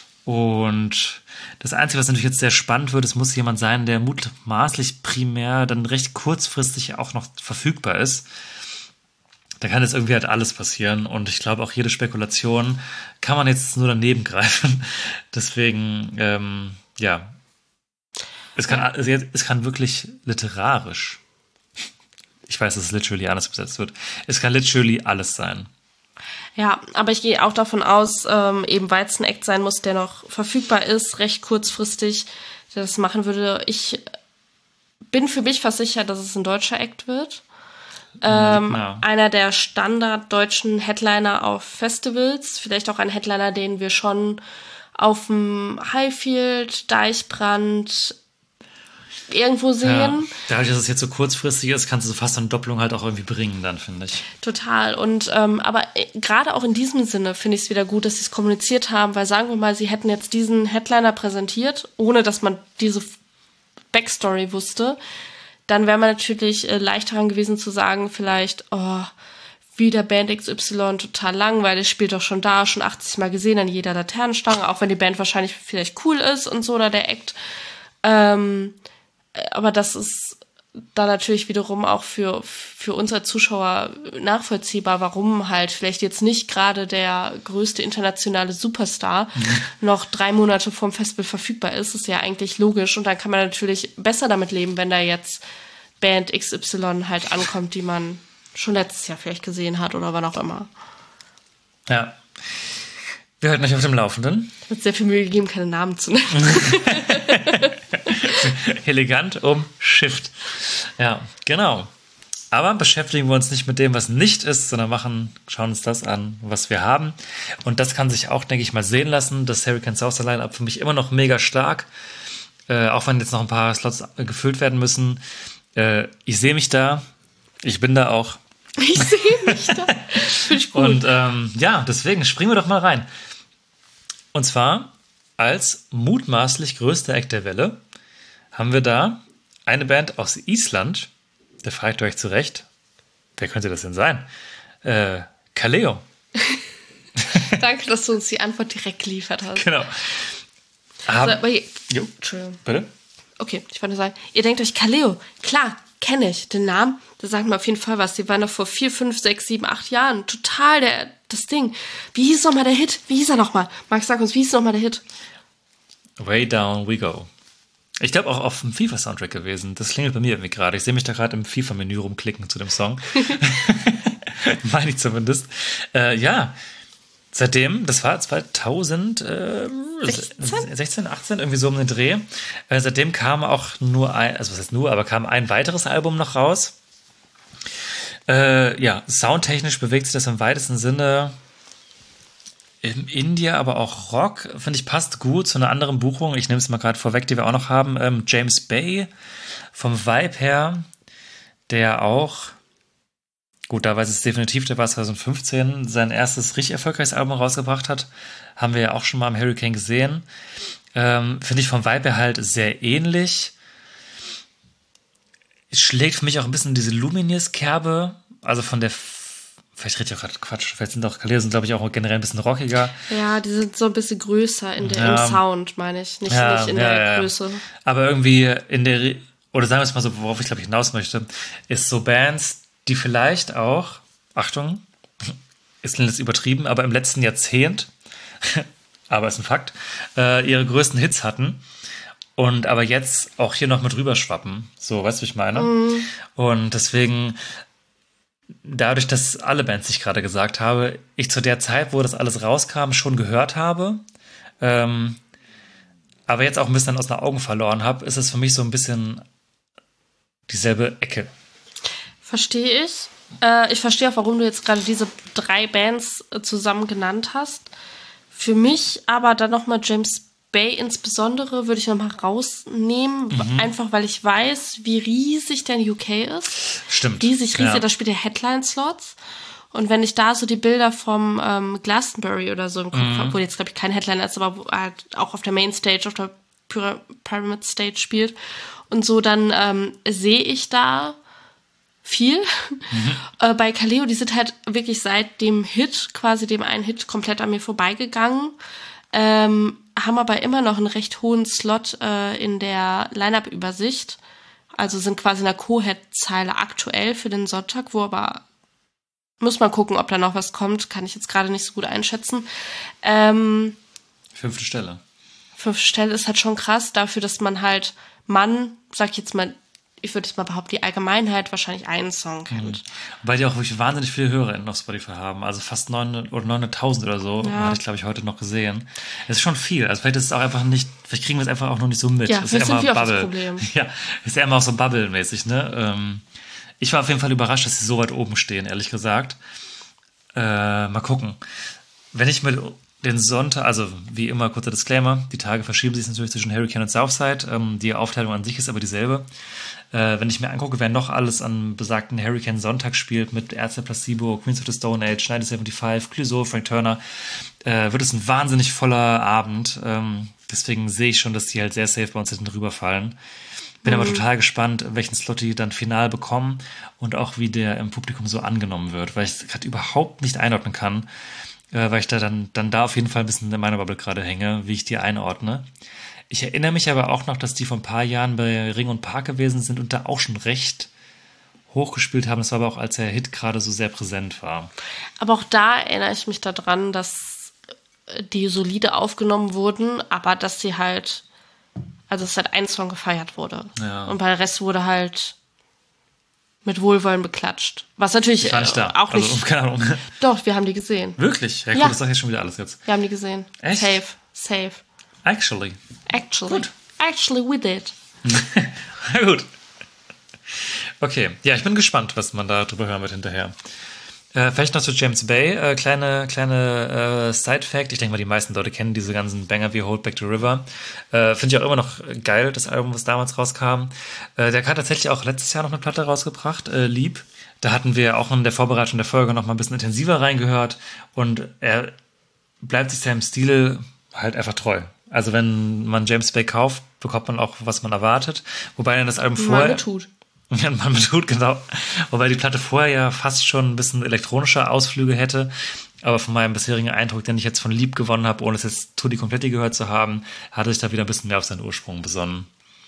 Und das Einzige, was natürlich jetzt sehr spannend wird, es muss jemand sein, der mutmaßlich primär dann recht kurzfristig auch noch verfügbar ist. da kann jetzt irgendwie halt alles passieren. Und ich glaube, auch jede Spekulation kann man jetzt nur daneben greifen. Deswegen, ähm, ja, es kann, also jetzt- es kann wirklich literarisch, ich weiß, dass es literally anders besetzt wird, es kann literally alles sein. Ja, aber ich gehe auch davon aus, ähm, eben weil es ein Act sein muss, der noch verfügbar ist, recht kurzfristig, der das machen würde. Ich bin für mich fast sicher, dass es ein deutscher Act wird. Ähm, Ja. Einer der standarddeutschen Headliner auf Festivals, vielleicht auch ein Headliner, den wir schon auf dem Highfield, Deichbrand irgendwo Ja. sehen. Dadurch, dass es jetzt so kurzfristig ist, kannst du so fast eine Doppelung halt auch irgendwie bringen, dann finde ich. Total. Und ähm, aber äh, gerade auch in diesem Sinne finde ich es wieder gut, dass sie es kommuniziert haben, weil sagen wir mal, sie hätten jetzt diesen Headliner präsentiert, ohne dass man diese F- Backstory wusste, dann wäre man natürlich äh, leicht daran gewesen zu sagen, vielleicht, oh, wieder Band X Y, total langweilig, spielt doch schon da, schon achtzig Mal gesehen an jeder Laternenstange, auch wenn die Band wahrscheinlich vielleicht cool ist und so, oder der Act. Ähm, aber das ist dann natürlich wiederum auch für, für uns als Zuschauer nachvollziehbar, warum halt vielleicht jetzt nicht gerade der größte internationale Superstar noch drei Monate vorm Festival verfügbar ist. Das ist ja eigentlich logisch. Und dann kann man natürlich besser damit leben, wenn da jetzt Band X Y halt ankommt, die man schon letztes Jahr vielleicht gesehen hat oder wann auch immer. Ja. Wir halten euch auf dem Laufenden. Es wird sehr viel Mühe gegeben, keine Namen zu nennen. Elegant umschifft. Ja, genau. Aber beschäftigen wir uns nicht mit dem, was nicht ist, sondern machen, schauen uns das an, was wir haben. Und das kann sich auch, denke ich mal, sehen lassen. Das Hurricane Saucer Line-Up für mich immer noch mega stark. Äh, auch wenn jetzt noch ein paar Slots äh, gefüllt werden müssen. Äh, ich sehe mich da. Ich bin da auch. Ich sehe mich da. Finde ich gut. Und ähm, ja, deswegen springen wir doch mal rein. Und zwar als mutmaßlich größter Act der Welle haben wir da eine Band aus Island. Da fragt ihr euch zu Recht, wer könnte das denn sein? Äh, Kaleo. Danke, dass du uns die Antwort direkt geliefert hast. Genau. So, Haben, aber je- jo, Entschuldigung. bitte? Okay, ich wollte nur sagen, ihr denkt euch, Kaleo, klar, kenne ich. Den Namen, da sagt mir auf jeden Fall was. Die waren doch vor vier, fünf, sechs, sieben, acht Jahren total der, das Ding. Wie hieß nochmal der Hit? Wie hieß er nochmal? Max, sag uns, wie hieß nochmal der Hit? Way Down We Go. Ich glaube auch auf dem FIFA-Soundtrack gewesen. Das klingelt bei mir irgendwie gerade. Ich sehe mich da gerade im FIFA-Menü rumklicken zu dem Song. Meine ich zumindest. Äh, ja, seitdem, das war zweitausend sechzehn, achtzehn, irgendwie so um den Dreh. Äh, seitdem kam auch nur ein, also was heißt nur, aber kam ein weiteres Album noch raus. Äh, ja, soundtechnisch bewegt sich das im weitesten Sinne im Indie, aber auch Rock, finde ich, passt gut zu einer anderen Buchung. Ich nehme es mal gerade vorweg, die wir auch noch haben. Ähm, James Bay, vom Vibe her, der auch, gut, da weiß es definitiv, der war zwanzig fünfzehn, sein erstes richtig erfolgreiches Album rausgebracht hat. Haben wir ja auch schon mal im Hurricane gesehen. Ähm, finde ich vom Vibe her halt sehr ähnlich. Es schlägt für mich auch ein bisschen diese Luminous-Kerbe, also von der Vielleicht rede ich auch gerade Quatsch. Vielleicht sind auch Kaleo sind, glaube ich, auch generell ein bisschen rockiger. Ja, die sind so ein bisschen größer in der, Ja. im Sound, meine ich. Nicht, Ja, nicht in ja, der ja. Größe. Aber irgendwie in der, Re- oder sagen wir es mal so, worauf ich glaube ich hinaus möchte, ist so Bands, die vielleicht auch, Achtung, ist jetzt übertrieben, aber im letzten Jahrzehnt, aber ist ein Fakt, äh, ihre größten Hits hatten und aber jetzt auch hier noch mit rüberschwappen. So, weißt du, wie ich meine? Mhm. Und deswegen, dadurch, dass alle Bands, die ich gerade gesagt habe, ich zu der Zeit, wo das alles rauskam, schon gehört habe, ähm, aber jetzt auch ein bisschen aus den Augen verloren habe, ist es für mich so ein bisschen dieselbe Ecke. Verstehe ich. Äh, ich verstehe auch, warum du jetzt gerade diese drei Bands äh, zusammen genannt hast. Für mich aber dann nochmal James Bay insbesondere würde ich nochmal rausnehmen, Mhm. einfach weil ich weiß, wie riesig der in U K ist. Stimmt. Riesig, riesig, Ja. da spielt er Headline-Slots. Und wenn ich da so die Bilder vom ähm, Glastonbury oder so im Kopf Mhm. habe, wo jetzt, glaube ich, kein Headliner ist, aber wo er halt auch auf der Mainstage, auf der Pyra- Pyramid Stage spielt und so, dann ähm, sehe ich da viel. Äh, bei Kaleo, die sind halt wirklich seit dem Hit, quasi dem einen Hit, komplett an mir vorbeigegangen. Ähm, haben aber immer noch einen recht hohen Slot äh, in der Line-Up-Übersicht. Also sind quasi in der Co-Head-Zeile aktuell für den Sonntag, wo aber Muss mal gucken, ob da noch was kommt. Kann ich jetzt gerade nicht so gut einschätzen. Ähm, Fünfte Stelle. Fünfte Stelle ist halt schon krass, dafür, dass man halt, Mann, sag ich jetzt mal, ich würde jetzt mal behaupten, die Allgemeinheit wahrscheinlich einen Song kennt. Weil die auch wirklich wahnsinnig viele HörerInnen auf Spotify haben. Also fast neunhundert oder neunhunderttausend oder so. Ja. Hatte ich, glaube ich, heute noch gesehen. Das ist schon viel. Also vielleicht ist es auch einfach nicht, vielleicht kriegen wir es einfach auch noch nicht so mit. Ja, das das ist ja sind wir immer auch das Bubble. Problem. Ja, ist ja immer auch so Bubble-mäßig, ne? Ähm, ich war auf jeden Fall überrascht, dass sie so weit oben stehen, ehrlich gesagt. Äh, mal gucken. Wenn ich mir den Sonntag, also wie immer, kurzer Disclaimer, die Tage verschieben sich natürlich zwischen Hurricane und Southside. Ähm, die Aufteilung an sich ist aber dieselbe. Äh, wenn ich mir angucke, wer noch alles an besagten Hurricane Sonntag spielt, mit Ärzte, Placebo, Queens of the Stone Age, neunzehnhundertfünfundsiebzig, Clouseau, Frank Turner, äh, wird es ein wahnsinnig voller Abend. Ähm, deswegen sehe ich schon, dass die halt sehr safe bei uns hinten rüberfallen. Bin mhm. aber total gespannt, welchen Slot die dann final bekommen und auch wie der im Publikum so angenommen wird, weil ich es gerade überhaupt nicht einordnen kann, äh, weil ich da dann, dann da auf jeden Fall ein bisschen in meiner Bubble gerade hänge, wie ich die einordne. Ich erinnere mich aber auch noch, dass die vor ein paar Jahren bei Ring und Park gewesen sind und da auch schon recht hoch gespielt haben. Das war aber auch, als der Hit gerade so sehr präsent war. Aber auch da erinnere ich mich daran, dass die solide aufgenommen wurden, aber dass sie halt, also es halt ein Song gefeiert wurde. Ja. Und bei der Rest wurde halt mit Wohlwollen beklatscht. Was natürlich Ich war nicht da. äh, auch nicht... Also, keine Ahnung. Doch, wir haben die gesehen. Wirklich? Ja, cool, Ja. das sag ich jetzt schon wieder alles jetzt. Wir haben die gesehen. Echt? Safe, safe. Actually. Actually. Gut. Actually we did. Na gut. Okay, ja, ich bin gespannt, was man da drüber hören wird hinterher. Äh, vielleicht noch zu James Bay, äh, kleine, kleine äh, Side-Fact. Ich denke mal, die meisten Leute kennen diese ganzen Banger wie Hold Back the River. Äh, Finde ich auch immer noch geil, das Album, was damals rauskam. Äh, der hat tatsächlich auch letztes Jahr noch eine Platte rausgebracht, äh, Lieb. Da hatten wir auch in der Vorbereitung der Folge noch mal ein bisschen intensiver reingehört. Und er bleibt sich seinem Stil halt einfach treu. Also wenn man James Bay kauft, bekommt man auch, was man erwartet. Wobei dann das Album vorher... Man tut. Ja, man tut, genau. Wobei die Platte vorher ja fast schon ein bisschen elektronische Ausflüge hätte. Aber von meinem bisherigen Eindruck, den ich jetzt von Lieb gewonnen habe, ohne es jetzt Tutti Kompletti gehört zu haben, hatte ich da wieder ein bisschen mehr auf seinen Ursprung besonnen.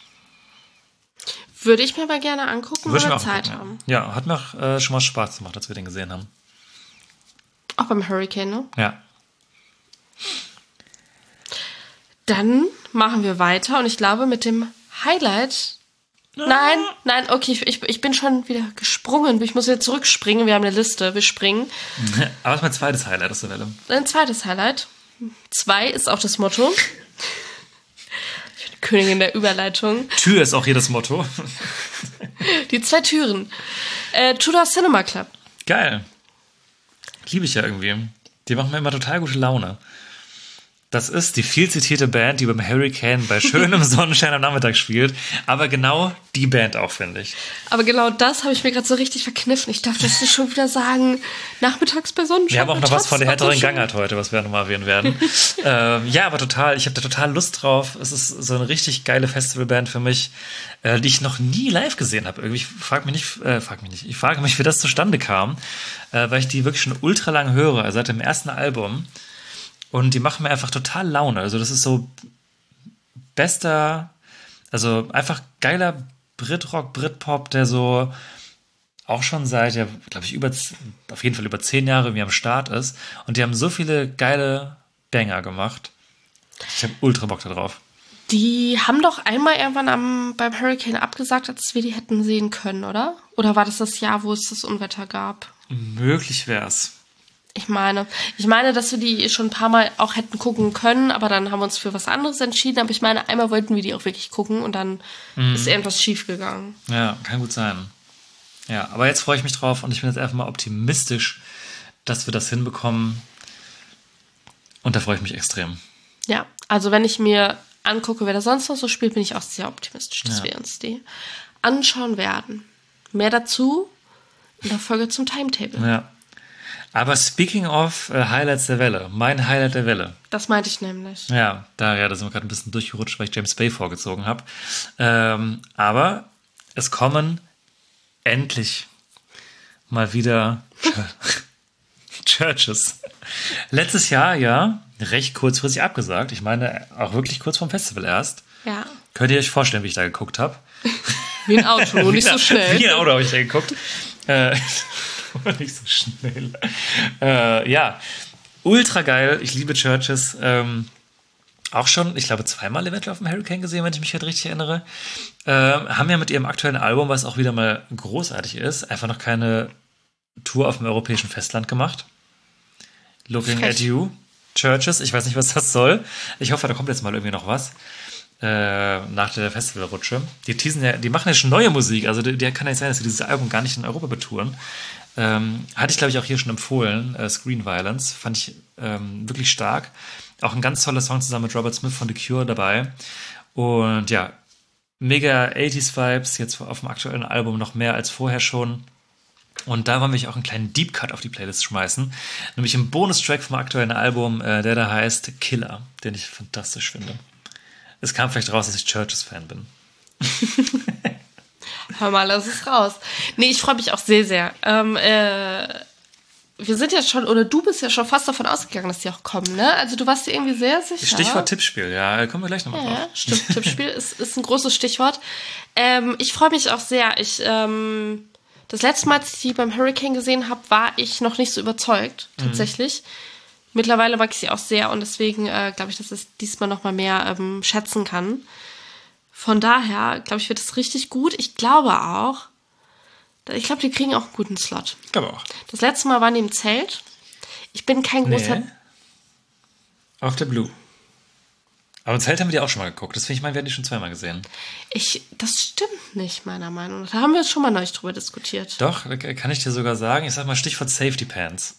Würde ich mir aber gerne angucken, Würde wenn ich mir wir auch Zeit gucken, haben. Ja, ja hat mir auch äh, schon mal Spaß gemacht, als wir den gesehen haben. Auch beim Hurricane, ne? Ja. Dann machen wir weiter und ich glaube mit dem Highlight... Nein, nein, okay, ich, ich bin schon wieder gesprungen. Ich muss wieder zurückspringen. Wir haben eine Liste, wir springen. Aber was ist mein zweites Highlight aus der Welle? Ein zweites Highlight. Zwei ist auch das Motto. Ich bin Königin der Überleitung. Tür ist auch hier das Motto. Die zwei Türen. Äh, Tudor Cinema Club. Geil. Liebe ich ja irgendwie. Die machen mir immer total gute Laune. Das ist die viel zitierte Band, die beim Hurricane bei schönem Sonnenschein am Nachmittag spielt. Aber genau die Band auch, finde ich. Aber genau das habe ich mir gerade so richtig verkniffen. Ich darf das nicht schon wieder sagen. Nachmittags bei Sonnenschein. Wir haben auch noch was von der härteren Gangart Gangart heute, was wir nochmal erwähnen werden. ähm, ja, aber total. Ich habe da total Lust drauf. Es ist so eine richtig geile Festivalband für mich, äh, die ich noch nie live gesehen habe. Irgendwie, ich frage mich nicht, äh, frag mich nicht. Ich frage mich, wie das zustande kam, äh, weil ich die wirklich schon ultra lang höre, also seit dem ersten Album. Und die machen mir einfach total Laune. Also das ist so bester, also einfach geiler Britrock, Britpop, der so auch schon seit, ja, glaube ich, über, auf jeden Fall über zehn Jahre wie am Start ist. Und die haben so viele geile Banger gemacht. Ich habe ultra Bock da drauf. Die haben doch einmal irgendwann am, beim Hurricane abgesagt, als wir die hätten sehen können, oder? Oder war das das Jahr, wo es das Unwetter gab? Möglich wär's. Ich meine, ich meine, dass wir die schon ein paar Mal auch hätten gucken können, aber dann haben wir uns für was anderes entschieden. Aber ich meine, einmal wollten wir die auch wirklich gucken und dann mhm. ist irgendwas schief gegangen. Ja, kann gut sein. Ja, aber jetzt freue ich mich drauf und ich bin jetzt einfach mal optimistisch, dass wir das hinbekommen. Und da freue ich mich extrem. Ja, also wenn ich mir angucke, wer da sonst noch so spielt, bin ich auch sehr optimistisch, dass Ja. wir uns die anschauen werden. Mehr dazu in der Folge zum Timetable. Ja. Aber speaking of äh, Highlights der Welle, mein Highlight der Welle. Das meinte ich nämlich. Ja, da, ja, da sind wir gerade ein bisschen durchgerutscht, weil ich James Bay vorgezogen habe. Ähm, aber es kommen endlich mal wieder Churches. Letztes Jahr, ja, recht kurzfristig abgesagt. Ich meine, auch wirklich kurz vorm Festival erst. Ja. Könnt ihr euch vorstellen, wie ich da geguckt habe? Wie ein Auto, nur nicht so schnell. Wie ein Auto habe ich da geguckt. Äh, Nicht so schnell. Äh, ja, ultra geil. Ich liebe Churches. Ähm, auch schon, ich glaube, zweimal eventuell auf dem Hurricane gesehen, wenn ich mich halt richtig erinnere. Ähm, haben ja mit ihrem aktuellen Album, was auch wieder mal großartig ist, einfach noch keine Tour auf dem europäischen Festland gemacht. Looking Frech. at You, Churches. Ich weiß nicht, was das soll. Ich hoffe, da kommt jetzt mal irgendwie noch was. Äh, nach der Festivalrutsche. Die teasen ja, die machen ja schon neue Musik, also die, die kann ja nicht sein, dass sie dieses Album gar nicht in Europa betouren. Ähm, hatte ich, glaube ich, auch hier schon empfohlen, äh, Screen Violence, fand ich ähm, wirklich stark. Auch ein ganz toller Song zusammen mit Robert Smith von The Cure dabei. Und ja, mega achtziger-Vibes, jetzt auf dem aktuellen Album noch mehr als vorher schon. Und da wollen wir auch einen kleinen Deep Cut auf die Playlist schmeißen. Nämlich einen Bonustrack vom aktuellen Album, äh, der da heißt Killer, den ich fantastisch finde. Es kam vielleicht raus, dass ich Churches-Fan bin. Hör mal, lass es raus. Nee, ich freue mich auch sehr, sehr. Ähm, äh, wir sind ja schon, oder du bist ja schon fast davon ausgegangen, dass die auch kommen, ne? Also du warst dir irgendwie sehr sicher. Stichwort Tippspiel, ja, kommen wir gleich nochmal Ja, drauf. stimmt, Tippspiel ist, ist ein großes Stichwort. Ähm, ich freue mich auch sehr. Ich, ähm, das letzte Mal, als ich die beim Hurricane gesehen habe, war ich noch nicht so überzeugt, tatsächlich. Mhm. Mittlerweile mag ich sie auch sehr und deswegen äh, glaube ich, dass ich es diesmal noch mal mehr ähm, schätzen kann. Von daher, glaube ich, wird es richtig gut. Ich glaube auch, ich glaube, die kriegen auch einen guten Slot. Ich glaube auch. Das letzte Mal waren die im Zelt. Ich bin kein großer... Nee. Auf der Blue. Aber im Zelt haben wir die auch schon mal geguckt. Deswegen, ich meine, wir haben die schon zweimal gesehen. Ich, das stimmt nicht, meiner Meinung nach. Da haben wir schon mal neulich drüber diskutiert. Doch, kann ich dir sogar sagen. Ich sag mal Stichwort Safety Pants.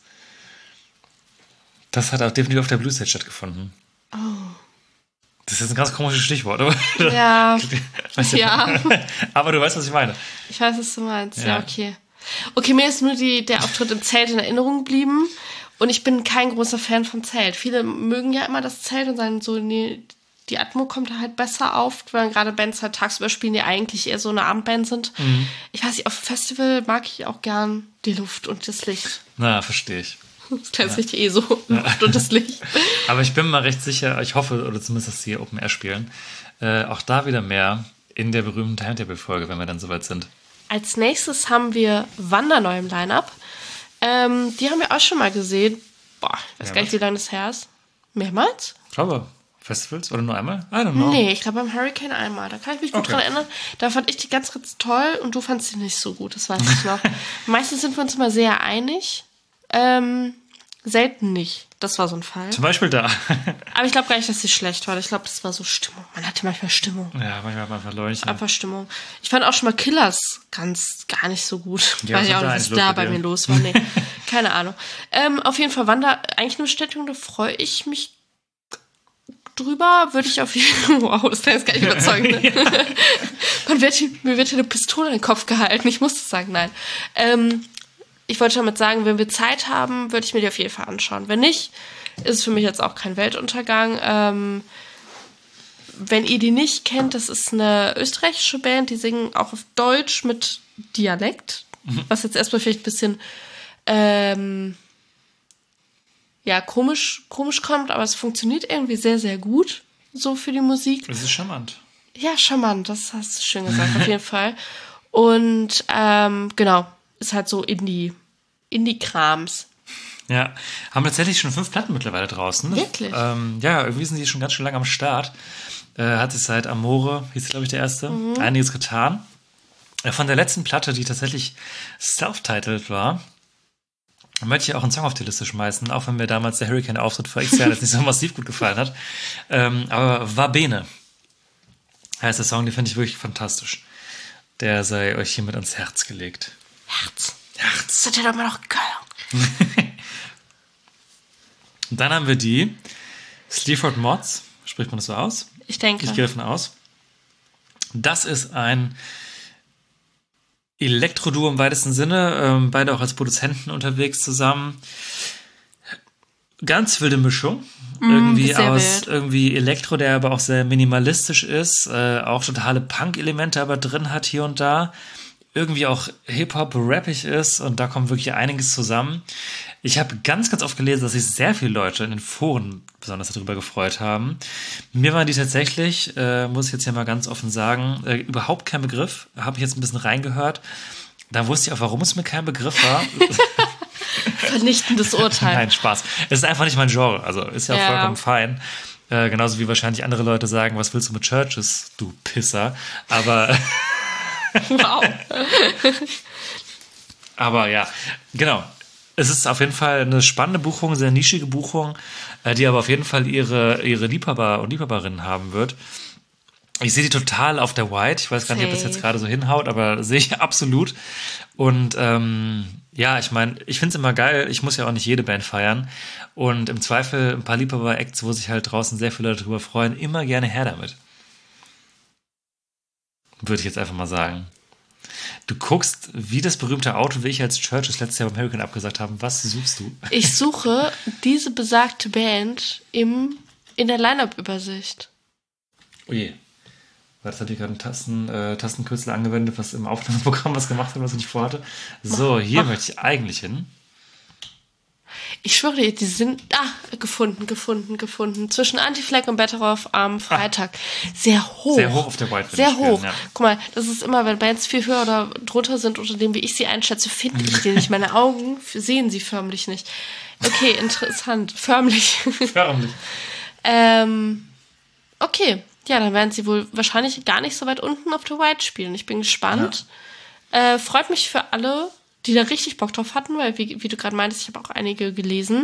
Das hat auch definitiv auf der Blue Stage stattgefunden. Oh. Das ist jetzt ein ganz komisches Stichwort, aber. Ja. Weißt du, Ja. Aber du weißt, was ich meine. Ich weiß, was du meinst. Ja, Ja. okay. Okay, mir ist nur die, der Auftritt im Zelt in Erinnerung geblieben. Und ich bin kein großer Fan vom Zelt. Viele mögen ja immer das Zelt und sagen so, nee, die Atmo kommt da halt besser auf, weil gerade Bands halt tagsüber spielen, die eigentlich eher so eine Abendband sind. Mhm. Ich weiß nicht, auf Festival mag ich auch gern die Luft und das Licht. Na, verstehe ich. Das klingt nicht eh so, Luft und das Licht. Aber ich bin mal recht sicher, ich hoffe, oder zumindest, dass sie Open Air spielen, äh, auch da wieder mehr in der berühmten Timetable-Folge, wenn wir dann soweit sind. Als nächstes haben wir Wanda neu im Line-Up. Ähm, die haben wir auch schon mal gesehen. Boah, ich weiß gar nicht, wie lange das her ist. Mehrmals? Ich glaube, Festivals oder nur einmal? I don't know. Nee, ich glaube beim Hurricane einmal. Da kann ich mich gut Okay. dran erinnern. Da fand ich die ganz, ganz toll und du fandst sie nicht so gut. Das weiß ich noch. Meistens sind wir uns immer sehr einig. Ähm, selten nicht. Das war so ein Fall. Zum Beispiel da. Aber ich glaube gar nicht, dass sie schlecht war. Ich glaube, das war so Stimmung. Man hatte manchmal Stimmung. Ja, manchmal hat man einfach Leute. Einfach Stimmung. Ich fand auch schon mal Killers ganz gar nicht so gut. Ja, Weiß was ich auch war nicht, da was eigentlich da los bei bei mir dir? los war. Nee, keine Ahnung. Ähm, auf jeden Fall Wanda, eigentlich eine Bestätigung, da freue ich mich drüber. Würde ich auf jeden Fall, wow, das kann jetzt gar nicht überzeugen. Ne? Man wird, hier- mir wird hier eine Pistole in den Kopf gehalten. Ich muss das sagen, nein. Ähm, ich wollte damit sagen, wenn wir Zeit haben, würde ich mir die auf jeden Fall anschauen. Wenn nicht, ist es für mich jetzt auch kein Weltuntergang. Ähm, wenn ihr die nicht kennt, das ist eine österreichische Band, die singen auch auf Deutsch mit Dialekt, was jetzt erstmal vielleicht ein bisschen ähm, ja, komisch, komisch kommt, aber es funktioniert irgendwie sehr, sehr gut so für die Musik. Das ist charmant. Ja, charmant, das hast du schön gesagt, auf jeden Fall. Und ähm, genau, ist halt so Indie, Indie-Krams. Ja, haben tatsächlich schon fünf Platten mittlerweile draußen. Wirklich? Ähm, ja, irgendwie sind die schon ganz schön lange am Start. Äh, hat sich seit Amore, hieß glaube ich der erste, Mhm. einiges getan. Äh, von der letzten Platte, die tatsächlich self-titled war, möchte ich auch einen Song auf die Liste schmeißen, auch wenn mir damals der Hurricane-Auftritt vor X Jahren jetzt nicht so massiv gut gefallen hat. Ähm, aber Va Bene heißt der Song, den finde ich wirklich fantastisch. Der sei euch hiermit ans Herz gelegt. Herz. Herz. Das hat ja doch mal noch gehört. Und dann haben wir die Sleaford Mods. Spricht man das so aus? Ich denke. Ich gehe davon aus. Das ist ein Elektroduo im weitesten Sinne. Ähm, beide auch als Produzenten unterwegs zusammen. Ganz wilde Mischung. irgendwie sehr aus wild. irgendwie Elektro, der aber auch sehr minimalistisch ist. Äh, auch totale Punk-Elemente aber drin hat hier und da. Irgendwie auch Hip-Hop rappig ist und da kommt wirklich einiges zusammen. Ich habe ganz, ganz oft gelesen, dass sich sehr viele Leute in den Foren besonders darüber gefreut haben. Mir waren die tatsächlich, äh, muss ich jetzt hier mal ganz offen sagen, äh, überhaupt kein Begriff. Habe ich jetzt ein bisschen reingehört Da wusste ich auch, warum es mir kein Begriff war. Vernichtendes Urteil. Nein, Spaß. Es ist einfach nicht mein Genre. Also ist ja, Ja. vollkommen fein. Äh, genauso wie wahrscheinlich andere Leute sagen, was willst du mit Churches, du Pisser. Aber, Wow. aber ja, genau. Es ist auf jeden Fall eine spannende Buchung, sehr nischige Buchung, äh, die aber auf jeden Fall ihre, ihre Liebhaber und Liebhaberinnen haben wird. Ich sehe die total auf der White. Ich weiß gar nicht, ob das jetzt Safe. gerade so hinhaut, aber sehe ich absolut. Und ähm, ja, ich meine, ich finde es immer geil. Ich muss ja auch nicht jede Band feiern. Und im Zweifel ein paar Liebhaber-Acts, wo sich halt draußen sehr viele Leute drüber freuen, immer gerne her damit. Würde ich jetzt einfach mal sagen. Du guckst wie das berühmte Auto, wie ich als Churches letztes Jahr beim Hurricane abgesagt haben. Was suchst du? Ich suche diese besagte Band im, in der Line-Up-Übersicht. Oh je. Weil das hat hier gerade ein Tasten, äh, Tastenkürzel angewendet, was im Aufnahmeprogramm was gemacht hat, was ich nicht vorhatte. So, hier mach. möchte ich eigentlich hin. Ich schwöre dir, die sind, ah, gefunden, gefunden, gefunden. Zwischen Anti-Flag und Better Off am Freitag. Sehr hoch. Sehr hoch auf der White. Sehr spielen, hoch. Ja. Guck mal, das ist immer, wenn Bands viel höher oder drunter sind, unter dem, wie ich sie einschätze, finde ich die nicht. Meine Augen f- sehen sie förmlich nicht. Okay, interessant. Förmlich. Förmlich. ähm, okay. Ja, dann werden sie wohl wahrscheinlich gar nicht so weit unten auf der White spielen. Ich bin gespannt. Äh, freut mich für alle, die da richtig Bock drauf hatten, weil, wie, wie du gerade meintest, ich habe auch einige gelesen.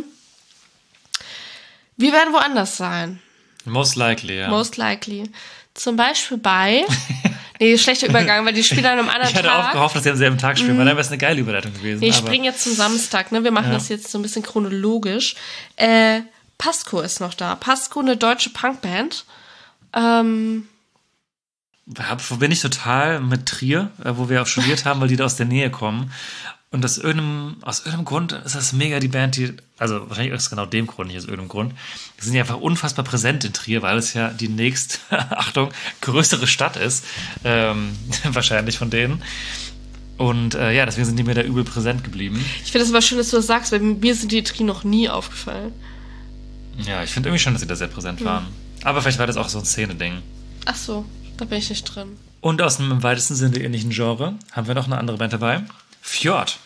Wir werden woanders sein. Most likely, ja. Most likely. Zum Beispiel bei... nee, schlechter Übergang, weil die spielen an einem anderen Ich hatte Tag. auch gehofft, dass sie am selben Tag spielen, weil dann wäre es eine geile Überleitung gewesen. Nee, ich aber springe jetzt zum Samstag, ne? Wir machen Ja. das jetzt so ein bisschen chronologisch. Äh, Pasco ist noch da. Pasco, eine deutsche Punkband. Ähm, hab- verbinde ich total mit Trier, äh, wo wir auch studiert haben, weil die da aus der Nähe kommen. Und aus irgendeinem, aus irgendeinem Grund ist das mega die Band, die, also wahrscheinlich aus genau dem Grund, nicht aus irgendeinem Grund, die sind ja einfach unfassbar präsent in Trier, weil es ja die nächst, Achtung, größere Stadt ist, ähm, wahrscheinlich von denen. Und äh, ja, deswegen sind die mir da übel präsent geblieben. ich finde es aber schön, dass du das sagst, weil mir sind die Tri noch nie aufgefallen. Ja, ich finde irgendwie schon, dass sie da sehr präsent waren. Aber vielleicht war das auch so ein Szene-Ding. Ach so, da bin ich nicht drin. Und aus einem im weitesten Sinne ähnlichen Genre haben wir noch eine andere Band dabei. Fjord.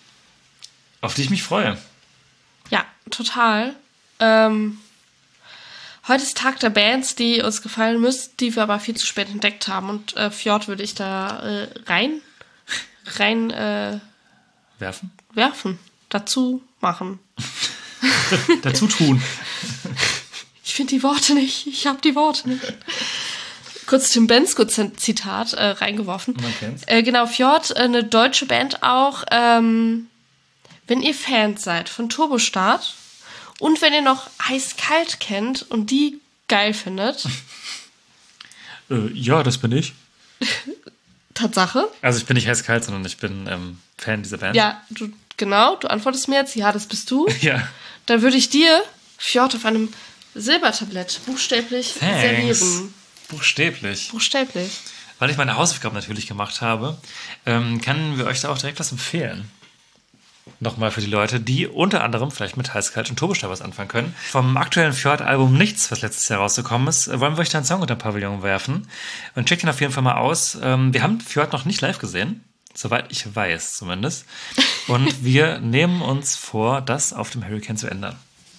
Auf die ich mich freue. Ja, total. Ähm, heute ist Tag der Bands, die uns gefallen müssen, die wir aber viel zu spät entdeckt haben. Und äh, Fjord würde ich da äh, rein, rein äh, Werfen? werfen, dazu machen. Dazu tun. Ich finde die Worte nicht. Ich habe die Worte nicht. Kurz Tim Bensko-Zitat äh, reingeworfen. Man kennt's. Äh, genau, Fjord, äh, eine deutsche Band auch. Ähm, wenn ihr Fans seid von Turbostart und wenn ihr noch Eiskalt kennt und die geil findet, Äh, ja, das bin ich. Tatsache. Also ich bin nicht heiß-kalt, sondern ich bin ähm, Fan dieser Band. Ja, du, genau, du antwortest mir jetzt, ja, das bist du. Ja. Dann würde ich dir Fjord auf einem Silbertablett buchstäblich Thanks. servieren. Buchstäblich. Buchstäblich. Weil ich meine Hausaufgaben natürlich gemacht habe, ähm, können wir euch da auch direkt was empfehlen. Nochmal für die Leute, die unter anderem vielleicht mit Heißkalt und Turbostart was anfangen können. Vom aktuellen Fjord-Album Nichts, was letztes Jahr rausgekommen ist, wollen wir euch da einen Song unter den Pavillon werfen. Und checkt ihn auf jeden Fall mal aus. Ähm, wir haben Fjord noch nicht live gesehen, soweit ich weiß zumindest. Und wir nehmen uns vor, das auf dem Hurricane zu ändern.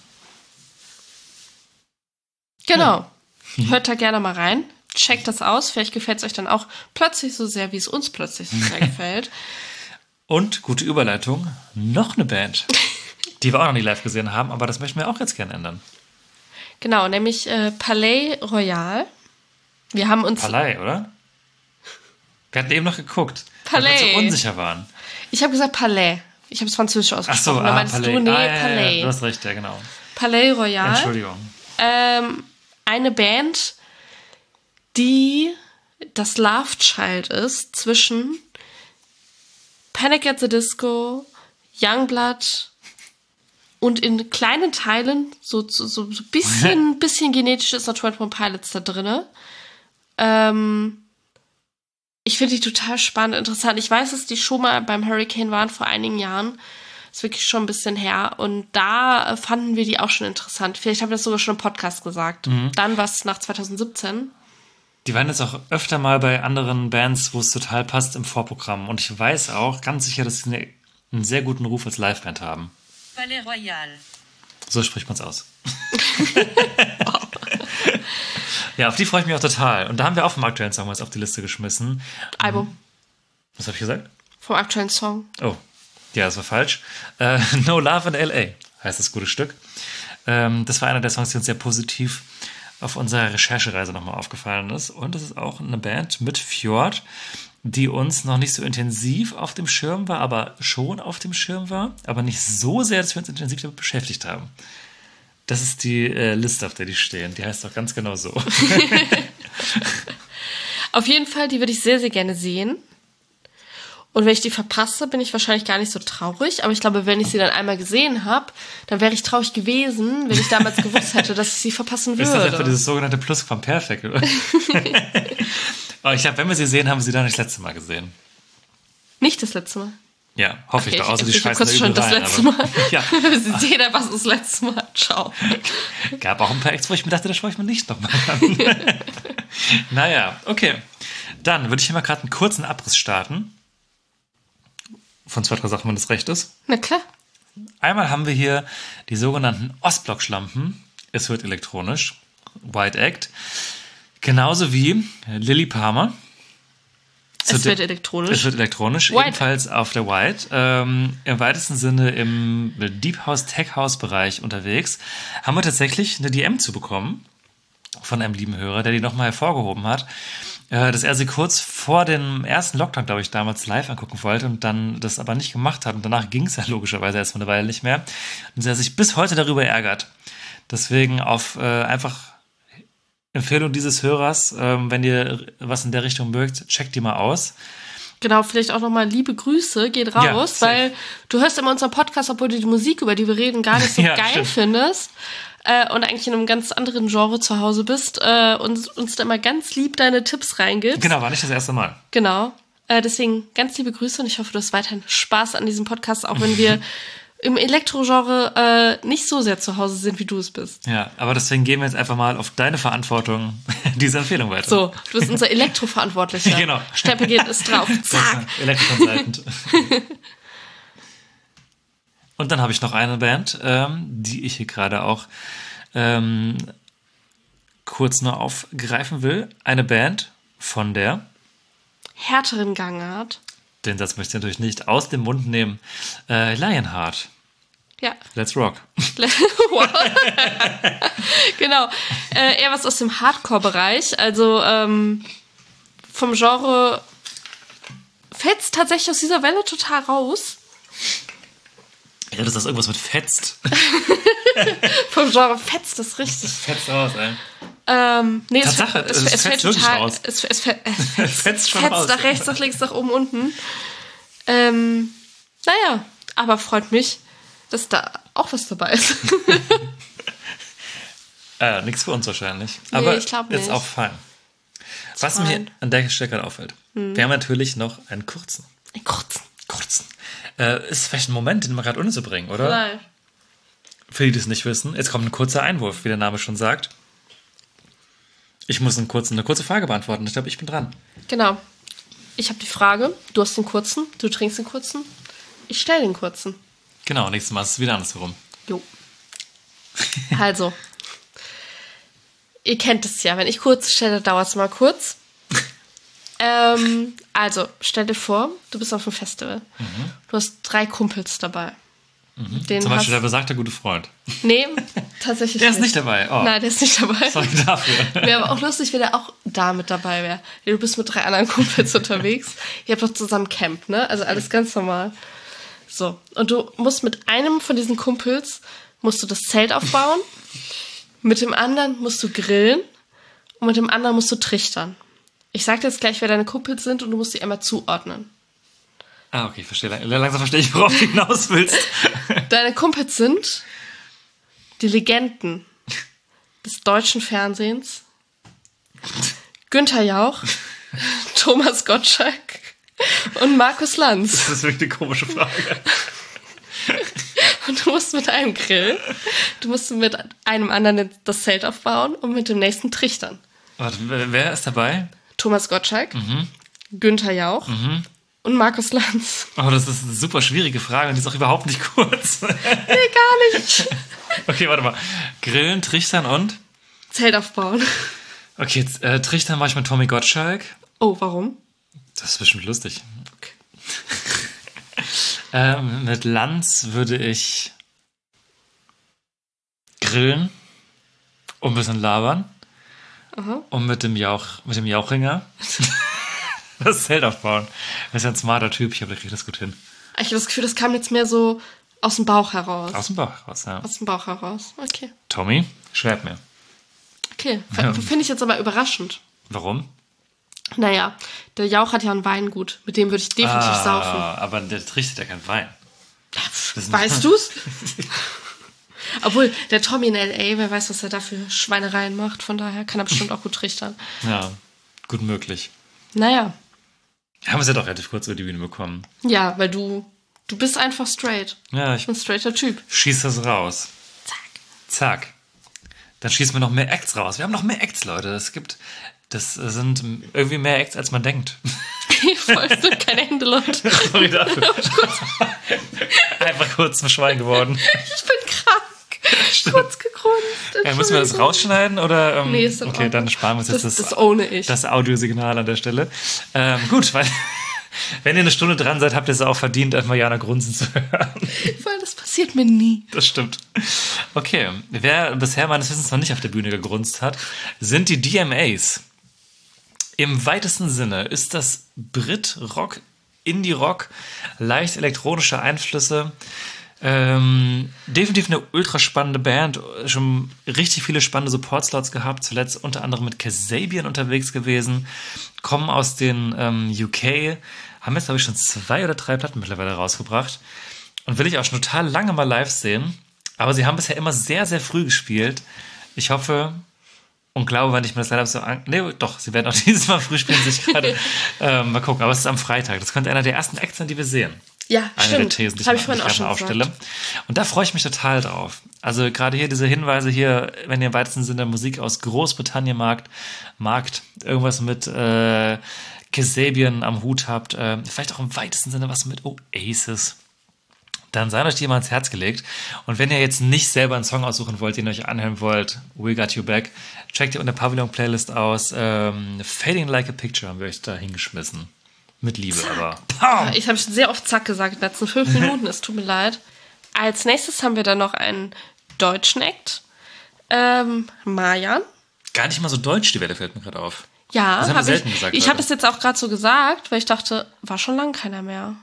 Genau. Hört da gerne mal rein. Checkt das aus. Vielleicht gefällt es euch dann auch plötzlich so sehr, wie es uns plötzlich so sehr gefällt. Und gute Überleitung, noch eine Band, die wir auch noch nie live gesehen haben, aber das möchten wir auch jetzt gerne ändern. Genau, nämlich äh, Palais Royal. Wir haben uns... Palais, oder? Wir hatten eben noch geguckt, Palais. weil wir so unsicher waren. Ich habe gesagt Palais. Ich habe es französisch Ach ausgesprochen. so, da ah, meinst Palais. du, nee, ah, ja, Palais. Ja, du hast recht, ja, genau. Palais Royal. Entschuldigung. Ähm, eine Band, die das Love Child ist zwischen Panic at the Disco, Youngblood und in kleinen Teilen, so so, so ein bisschen, bisschen genetisch ist noch twenty-one Pilots da drin. Ähm, ich finde die total spannend, interessant. Ich weiß, dass die schon mal beim Hurricane waren vor einigen Jahren. Ist wirklich schon ein bisschen her. Und da fanden wir die auch schon interessant. Vielleicht haben wir das sogar schon im Podcast gesagt. Mhm. Dann was nach zwanzig siebzehn. Die waren jetzt auch öfter mal bei anderen Bands, wo es total passt im Vorprogramm. Und ich weiß auch ganz sicher, dass sie eine, einen sehr guten Ruf als Liveband haben. Palais Royal. So spricht man es aus. Ja, auf die freue ich mich auch total. Und da haben wir auch vom aktuellen Song was auf die Liste geschmissen. Album. Was habe ich gesagt? Vom aktuellen Song. Oh, ja, das war falsch. Äh, No Love in L A heißt das gute Stück. Ähm, das war einer der Songs, die uns sehr positiv auf unserer Recherchereise nochmal aufgefallen ist. Und das ist auch eine Band mit Fjord, die uns noch nicht so intensiv auf dem Schirm war, aber schon auf dem Schirm war, aber nicht so sehr, dass wir uns intensiv damit beschäftigt haben. Das ist die äh, Liste, auf der die stehen. Die heißt doch ganz genau so. Auf jeden Fall, die würde ich sehr, sehr gerne sehen. Und wenn ich die verpasse, bin ich wahrscheinlich gar nicht so traurig. Aber ich glaube, wenn ich sie dann einmal gesehen habe, dann wäre ich traurig gewesen, wenn ich damals gewusst hätte, dass ich sie verpassen würde. Ist das einfach dieses sogenannte Plusquamperfekt, oder? Aber ich glaube, wenn wir sie sehen, haben wir sie dann nicht das letzte Mal gesehen. Nicht das letzte Mal? Ja, hoffe Okay, ich doch. Außer die ich scheißen kurz da schon übel das rein. letzte aber, Mal. Ja, Sie sehen da, was das letzte Mal. Ciao. gab auch ein paar Acts, wo ich mir dachte, das schaue ich mir nicht nochmal an. Naja, okay. Dann würde ich hier mal gerade einen kurzen Abriss starten. Von zwei, drei Sachen, wenn das recht ist. Na klar. Einmal haben wir hier die sogenannten Ostblock-Schlampen. Es wird elektronisch. White Act. Genauso wie Lilly Palmer. Zu Es de- wird elektronisch. Es wird elektronisch, White ebenfalls auf der White. Ähm, Im weitesten Sinne im Deep House, Tech House Bereich unterwegs. Haben wir tatsächlich eine D M zu bekommen von einem lieben Hörer, der die nochmal hervorgehoben hat, äh, dass er sie kurz vor dem ersten Lockdown, glaube ich, damals live angucken wollte und dann das aber nicht gemacht hat. Und danach ging es ja logischerweise erstmal eine Weile nicht mehr. Und er sich bis heute darüber ärgert. Deswegen auf äh, einfach Empfehlung dieses Hörers, ähm, wenn ihr was in der Richtung mögt, checkt die mal aus. Genau, vielleicht auch nochmal liebe Grüße, geht raus, Ja, safe. weil du hörst immer unseren Podcast, obwohl du die Musik, über die wir reden, gar nicht so Ja, geil stimmt. findest äh, und eigentlich in einem ganz anderen Genre zu Hause bist äh, und uns da immer ganz lieb deine Tipps reingibst. Genau, war nicht das erste Mal. Genau. Äh, deswegen ganz liebe Grüße und ich hoffe, du hast weiterhin Spaß an diesem Podcast, auch wenn wir im Elektro-Genre äh, nicht so sehr zu Hause sind, wie du es bist. Ja, aber deswegen gehen wir jetzt einfach mal auf deine Verantwortung diese Empfehlung weiter. So, du bist unser Elektroverantwortlicher. Genau. Stempel geht ist drauf. Zack. Elektro-Consultant. Und dann habe ich noch eine Band, ähm, die ich hier gerade auch ähm, kurz nur aufgreifen will. Eine Band von der, Härteren Gangart. den Satz möchte ich natürlich nicht aus dem Mund nehmen, äh, Lionheart. Ja. Let's rock. Wow. Genau. Äh, eher was aus dem Hardcore-Bereich. Also ähm, vom Genre fällt es tatsächlich aus dieser Welle total raus. Ja, das ist irgendwas mit fetzt. Vom Genre fetzt das richtig. Fetzt raus, ey. Ähm, nee, es, Tatsache, es, es es, es fetzt fällt wirklich total. raus. Es, es, fällt- es fetzt, Fetzt schon fetzt raus. nach rechts, nach links, nach oben, unten. Ähm, naja, aber freut mich, dass da auch was dabei ist. Äh, nichts für uns wahrscheinlich. Nee, Aber ich glaub ist nicht. auch fein. Was mir fein. an der Stelle gerade auffällt. Hm. Wir haben natürlich noch einen kurzen. Einen kurzen. Kurzen. Äh, ist vielleicht ein Moment, den wir gerade unterzubringen, oder? Nein. Für die, die es nicht wissen. Jetzt kommt ein kurzer Einwurf, wie der Name schon sagt. Ich muss einen kurzen, eine kurze Frage beantworten. Ich glaube, ich bin dran. Genau. Ich habe die Frage, du hast den kurzen, du trinkst den kurzen, ich stelle den kurzen. Genau, nächstes Mal ist es wieder andersherum. Jo. Also, ihr kennt es ja, wenn ich kurz stelle, dauert es mal kurz. ähm, also, stell dir vor, du bist auf einem Festival. Mhm. Du hast drei Kumpels dabei. Mhm. Den Zum Beispiel der hast, besagte gute Freund. nee, tatsächlich Der ist nicht dabei. Oh, Nein, der ist nicht dabei. sorry dafür. Wäre aber auch lustig, wenn er auch da mit dabei wäre. Du bist mit drei anderen Kumpels unterwegs. Ihr habt doch zusammen Camp, ne? Also alles ganz normal. So. Und du musst mit einem von diesen Kumpels musst du das Zelt aufbauen. Mit dem anderen musst du grillen. Und mit dem anderen musst du trichtern. Ich sag dir jetzt gleich, wer deine Kumpels sind und du musst die einmal zuordnen. Ah, okay, ich verstehe. Langsam verstehe ich, worauf du hinaus willst. Deine Kumpels sind die Legenden des deutschen Fernsehens. Günther Jauch, Thomas Gottschalk und Markus Lanz. Das ist wirklich eine komische Frage. Und du musst mit einem Grill, du musst mit einem anderen das Zelt aufbauen und mit dem nächsten trichtern. Warte, wer ist dabei? Thomas Gottschalk, Mhm. Günther Jauch Mhm. und Markus Lanz. Oh, das ist eine super schwierige Frage und die ist auch überhaupt nicht kurz. Nee, gar nicht. Okay, warte mal. Grillen, Trichtern und? Zelt aufbauen. Okay, jetzt, äh, Trichtern mache ich mit Tommy Gottschalk. Oh, warum? Das ist bestimmt lustig. Okay. ähm, mit Lanz würde ich grillen und ein bisschen labern. Aha. Und mit dem Jauch, mit dem Jauchinger das Zelt aufbauen. Das ist ja ein smarter Typ, ich glaube, der kriegt das gut hin. Ich habe das Gefühl, das kam jetzt mehr so aus dem Bauch heraus. Aus dem Bauch raus, ja. Aus dem Bauch heraus. Okay. Tommy, schreib mir. Okay. Ja. Finde ich jetzt aber überraschend. Warum? Naja, der Jauch hat ja ein Weingut. Mit dem würde ich definitiv ah, saufen. aber der trichtet ja keinen Wein. Das Weißt du's? Obwohl, der Tommy in L A, wer weiß, was er da für Schweinereien macht. Von daher kann er bestimmt auch gut trichtern. Ja, gut möglich. Naja. Haben wir es ja doch relativ kurz über die Bühne bekommen. Ja, weil du, du bist einfach straight. Ja, ich Ein straighter Typ. schieß das raus. Zack. Zack. Dann schießen wir noch mehr Acts raus. Wir haben noch mehr Acts, Leute. Es gibt, das sind irgendwie mehr Acts, als man denkt. Voll sind keine Hände, Leute. Sorry dafür. Einfach kurz zum Schwein geworden. Ich bin krank. Kurz gegrunzt. Ja, müssen wir das rausschneiden? Oder, ähm, Nee, ist in okay, Ordnung. dann sparen wir uns jetzt Das, das, das ohne ich. das Audiosignal an der Stelle. Ähm, gut, weil wenn ihr eine Stunde dran seid, habt ihr es auch verdient, einfach Jana grunzen zu hören. Weil das passiert mir nie. Das stimmt. Okay, wer bisher meines Wissens noch nicht auf der Bühne gegrunzt hat, sind die D M As. Im weitesten Sinne ist das Brit-Rock, Indie-Rock, leicht elektronische Einflüsse. Ähm, definitiv eine ultra spannende Band. Schon richtig viele spannende Support-Slots gehabt. Zuletzt unter anderem mit Kasabian unterwegs gewesen. Kommen aus den ähm, U K. Haben jetzt, glaube ich, schon zwei oder drei Platten mittlerweile rausgebracht. Und will ich auch schon total lange mal live sehen. Aber sie haben bisher immer sehr, sehr früh gespielt. Ich hoffe und glaube, wenn ich mir das leider so an... Nee, doch, sie werden auch dieses Mal früh spielen, sich gerade... ähm, mal gucken, aber es ist am Freitag. Das könnte einer der ersten Acts sein, die wir sehen. Ja, Eine stimmt. der Thesen, die Hab ich, ich mal, vorhin die auch ich schon mal aufstelle. gesagt. Und da freue ich mich total drauf. Also gerade hier diese Hinweise hier, wenn ihr im weitesten Sinne Musik aus Großbritannien magt, magt irgendwas mit äh, Kasabian am Hut habt, äh, vielleicht auch im weitesten Sinne was mit Oasis, dann seid euch die mal ans Herz gelegt. Und wenn ihr jetzt nicht selber einen Song aussuchen wollt, den ihr euch anhören wollt, We Got You Back, checkt ihr unter Pavillon-Playlist aus. Ähm, Fading Like a Picture haben wir euch da hingeschmissen. Mit Liebe, aber... Ja, ich habe schon sehr oft Zack gesagt in den letzten fünf Minuten, es tut mir leid. Als nächstes haben wir dann noch einen deutschen Act. Ähm, Marjan. Gar nicht mal so deutsch, die Welle fällt mir gerade auf. Ja, Das haben wir hab selten ich, gesagt, ich Leute. habe es jetzt auch gerade so gesagt, weil ich dachte, war schon lange keiner mehr.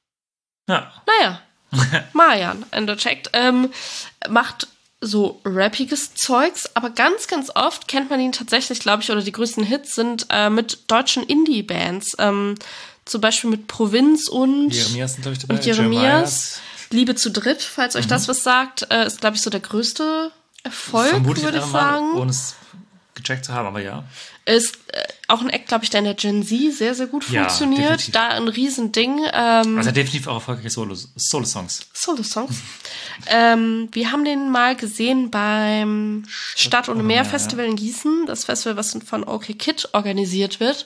Ja. Naja, Marjan, ein deutscher Act, ähm, macht so rappiges Zeugs, aber ganz, ganz oft kennt man ihn tatsächlich, glaube ich, oder die größten Hits sind äh, mit deutschen Indie-Bands. Ähm, zum Beispiel mit Provinz und... Jeremias sind, glaube ich, dabei. Und Jeremias. Liebe zu dritt, falls euch das was sagt, äh, ist, glaube ich, so der größte Erfolg, Vermutlich würde ich einfach mal, sagen. ohne es gecheckt zu haben, aber ja. Ist äh, auch ein Act, glaube ich, der in der Gen Z sehr, sehr gut Ja, funktioniert. definitiv. Da ein Riesending. Ähm, Also definitiv auch erfolgreiche Solo- Solo-Songs. Solo-Songs. ähm, wir haben den mal gesehen beim Stadt- und ohne Meer Meer, Festival in Gießen. Das Festival, was von OK Kid organisiert wird.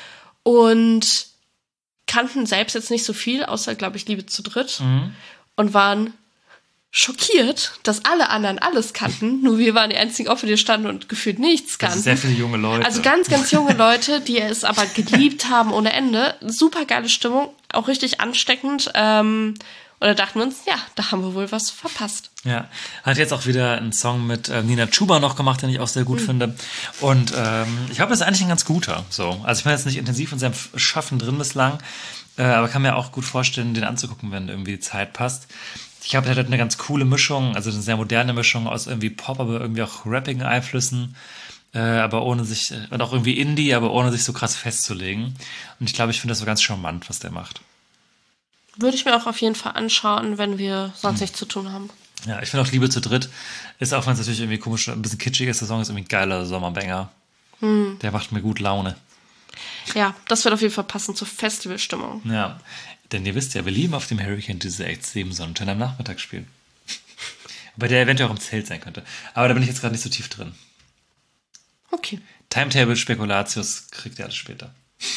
Und kannten selbst jetzt nicht so viel, außer, glaube ich, Liebe zu dritt. Mhm. Und waren schockiert, dass alle anderen alles kannten. Nur wir waren die einzigen, auf die standen und gefühlt nichts Das kannten. sind sehr viele junge Leute. Also ganz, ganz junge Leute, die es aber geliebt haben ohne Ende. Super geile Stimmung, auch richtig ansteckend. Ähm, und da dachten wir uns, ja, da haben wir wohl was verpasst. Ja, hat jetzt auch wieder einen Song mit äh, Nina Chuba noch gemacht, den ich auch sehr gut Mhm. finde. Und ähm, ich glaube, das ist eigentlich ein ganz guter. So. Also ich bin jetzt nicht intensiv in seinem Schaffen drin bislang, äh, aber kann mir auch gut vorstellen, den anzugucken, wenn irgendwie die Zeit passt. Ich glaube, er hat eine ganz coole Mischung, also eine sehr moderne Mischung aus irgendwie Pop, aber irgendwie auch rappigen Einflüssen, äh, aber ohne sich, und auch irgendwie Indie, aber ohne sich so krass festzulegen. Und ich glaube, ich finde das so ganz charmant, was der macht. Würde ich mir auch auf jeden Fall anschauen, wenn wir sonst nichts zu tun haben. Ja, ich finde auch Liebe zu dritt ist, auch wenn es natürlich irgendwie komisch, ein bisschen kitschig ist, der Song ist irgendwie ein geiler Sommerbanger. Hm. Der macht mir gut Laune. Ja, das wird auf jeden Fall passen zur Festivalstimmung. Ja, denn ihr wisst ja, wir lieben auf dem Hurricane diese echt sieben Sonnenschein am Nachmittag spielen. Bei der eventuell auch im Zelt sein könnte. Aber da bin ich jetzt gerade nicht so tief drin. Okay. Timetable, Spekulatius kriegt ihr alles später.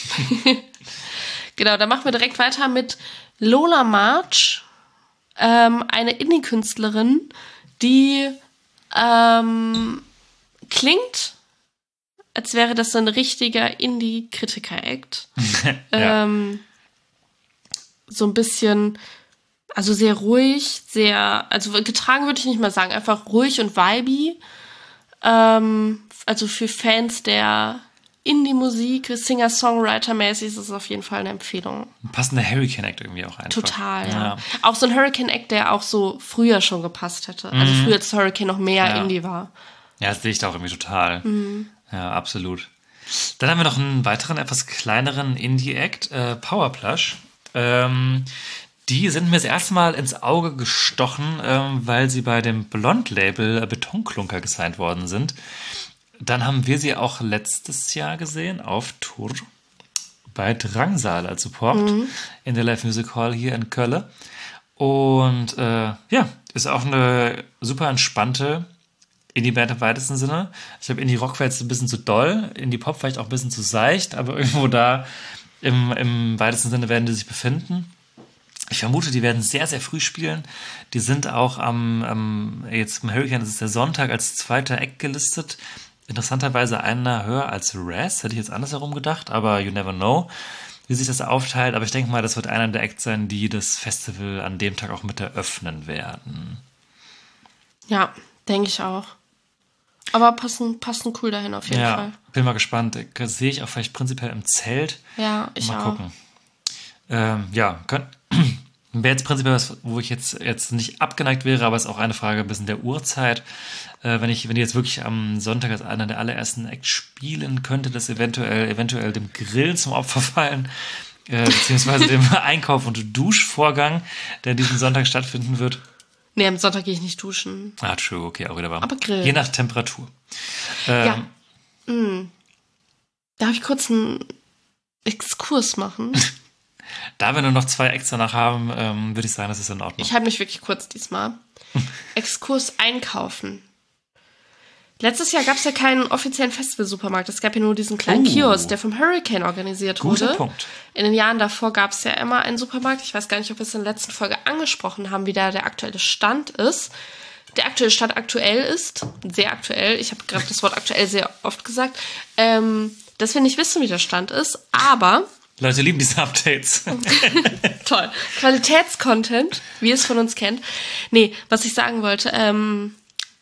Genau, dann machen wir direkt weiter mit Lola March, ähm, eine Indie-Künstlerin, die ähm, klingt, als wäre das so ein richtiger Indie-Kritiker-Act. Ja. ähm, so ein bisschen, also sehr ruhig, sehr, also getragen würde ich nicht mal sagen, einfach ruhig und vibey. Ähm, also für Fans der Indie-Musik, Singer-Songwriter-mäßig ist es auf jeden Fall eine Empfehlung. Ein passender Hurricane-Act irgendwie auch einfach. Total, ja. Ja. Auch so ein Hurricane-Act, der auch so früher schon gepasst hätte. Also früher, als Hurricane noch mehr Ja. Indie war. Ja, das sehe ich da auch irgendwie total. Ja, absolut. Dann haben wir noch einen weiteren, etwas kleineren Indie-Act, äh, Powerplush. Ähm, die sind mir das erste Mal ins Auge gestochen, ähm, weil sie bei dem Blond-Label Betonklunker gesigned worden sind. Dann haben wir sie auch letztes Jahr gesehen auf Tour bei Drangsal als Support in der Live Music Hall hier in Köln. Und äh, ja, ist auch eine super entspannte Indie-Band im weitesten Sinne. Ich glaube, Indie-Rock wäre jetzt ein bisschen zu doll, Indie-Pop vielleicht auch ein bisschen zu seicht, aber irgendwo da im, im weitesten Sinne werden die sich befinden. Ich vermute, die werden sehr, sehr früh spielen. Die sind auch am, am jetzt im Hurricane, das ist der Sonntag, als zweiter Act gelistet. Interessanterweise einer höher als Raz, hätte ich jetzt andersherum gedacht, aber you never know, wie sich das aufteilt. Aber ich denke mal, das wird einer der Acts sein, die das Festival an dem Tag auch mit eröffnen werden. Ja, denke ich auch. Aber passen, passen cool dahin auf jeden ja, Fall. Bin mal gespannt. Das sehe ich auch vielleicht prinzipiell im Zelt. Ja, ich mal auch. gucken. Ähm, ja, können, wäre jetzt prinzipiell was, wo ich jetzt, jetzt nicht abgeneigt wäre, aber es ist auch eine Frage ein bisschen der Uhrzeit. Äh, wenn ich, wenn die jetzt wirklich am Sonntag als einer der allerersten Acts spielen, könnte das eventuell, eventuell dem Grill zum Opfer fallen, äh, beziehungsweise dem Einkauf- und Duschvorgang, der diesen Sonntag stattfinden wird. Nee, am Sonntag gehe ich nicht duschen. Ah, true, okay, auch wieder warm. Aber Grill. Je nach Temperatur. Ähm, Ja. Mm. Darf ich kurz einen Exkurs machen? Da wir nur noch zwei Acts danach haben, ähm, würde ich sagen, das ist in Ordnung. Ich halte mich wirklich kurz diesmal. Exkurs einkaufen. Letztes Jahr gab es ja keinen offiziellen Festival-Supermarkt. Es gab ja nur diesen kleinen Oh. Kiosk, der vom Hurricane organisiert Guter wurde. Punkt. In den Jahren davor gab es ja immer einen Supermarkt. Ich weiß gar nicht, ob wir es in der letzten Folge angesprochen haben, wie da der aktuelle Stand ist. Der aktuelle Stand aktuell ist, sehr aktuell, ich habe gerade das Wort aktuell sehr oft gesagt, ähm, dass wir nicht wissen, wie der Stand ist, aber Leute lieben diese Updates. toll. Qualitätscontent, wie ihr es von uns kennt. Nee, was ich sagen wollte, ähm,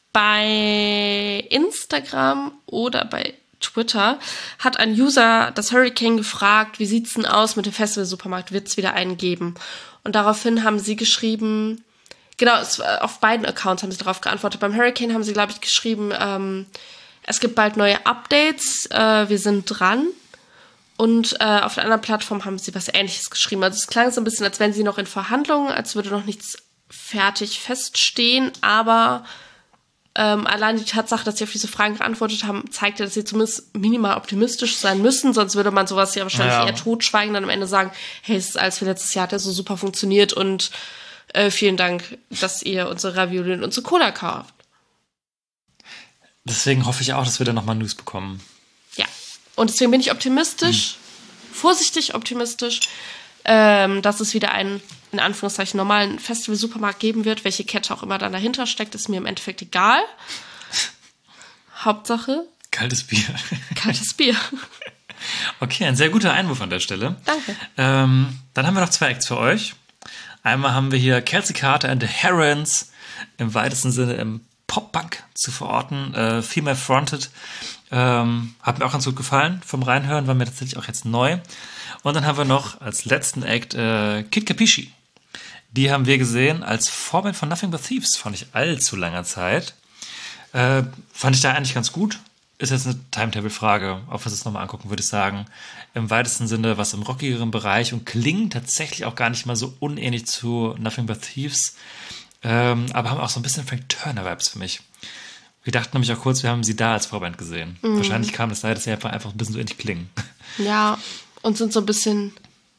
bei Instagram oder bei Twitter hat ein User das Hurricane gefragt, wie sieht's denn aus mit dem Festival-Supermarkt, wird's wieder einen geben? Und daraufhin haben sie geschrieben, genau, es, auf beiden Accounts haben sie darauf geantwortet. Beim Hurricane haben sie, glaube ich, geschrieben, ähm, es gibt bald neue Updates, äh, wir sind dran. Und äh, auf der anderen Plattform haben sie was Ähnliches geschrieben. Also es klang so ein bisschen, als wären sie noch in Verhandlungen, als würde noch nichts fertig feststehen. Aber ähm, allein die Tatsache, dass sie auf diese Fragen geantwortet haben, zeigte, dass sie zumindest minimal optimistisch sein müssen. Sonst würde man sowas ja wahrscheinlich Ja. eher totschweigen, dann am Ende sagen, hey, es ist alles wie letztes Jahr, hat ja so super funktioniert und äh, vielen Dank, dass ihr unsere Ravioli und unsere Cola kauft. Deswegen hoffe ich auch, dass wir da nochmal News bekommen. Ja, und deswegen bin ich optimistisch, vorsichtig optimistisch, ähm, dass es wieder einen, in Anführungszeichen, normalen Festival-Supermarkt geben wird. Welche Kette auch immer dann dahinter steckt, ist mir im Endeffekt egal. Hauptsache, Kaltes Bier. kaltes Bier. Okay, ein sehr guter Einwurf an der Stelle. Danke. Ähm, dann haben wir noch zwei Acts für euch. Einmal haben wir hier Kelsey Carter and the Herons, im weitesten Sinne im Pop-Punk zu verorten, äh, Female Fronted. Ähm, hat mir auch ganz gut gefallen. Vom Reinhören war mir tatsächlich auch jetzt neu. Und dann haben wir noch als letzten Act äh, Kid Capisci. Die haben wir gesehen als Vorband von Nothing But Thieves vor nicht allzu langer Zeit. Äh, fand ich da eigentlich ganz gut. Ist jetzt eine Timetable-Frage, ob wir es nochmal angucken, würde ich sagen. Im weitesten Sinne was im rockigeren Bereich und klingt tatsächlich auch gar nicht mal so unähnlich zu Nothing But Thieves. Ähm, aber haben auch so ein bisschen Frank Turner-Vibes für mich. Wir dachten nämlich auch kurz, wir haben sie da als Vorband gesehen. Mhm. Wahrscheinlich kam das daher, dass sie einfach, einfach ein bisschen so ähnlich klingen. Ja, und sind so ein bisschen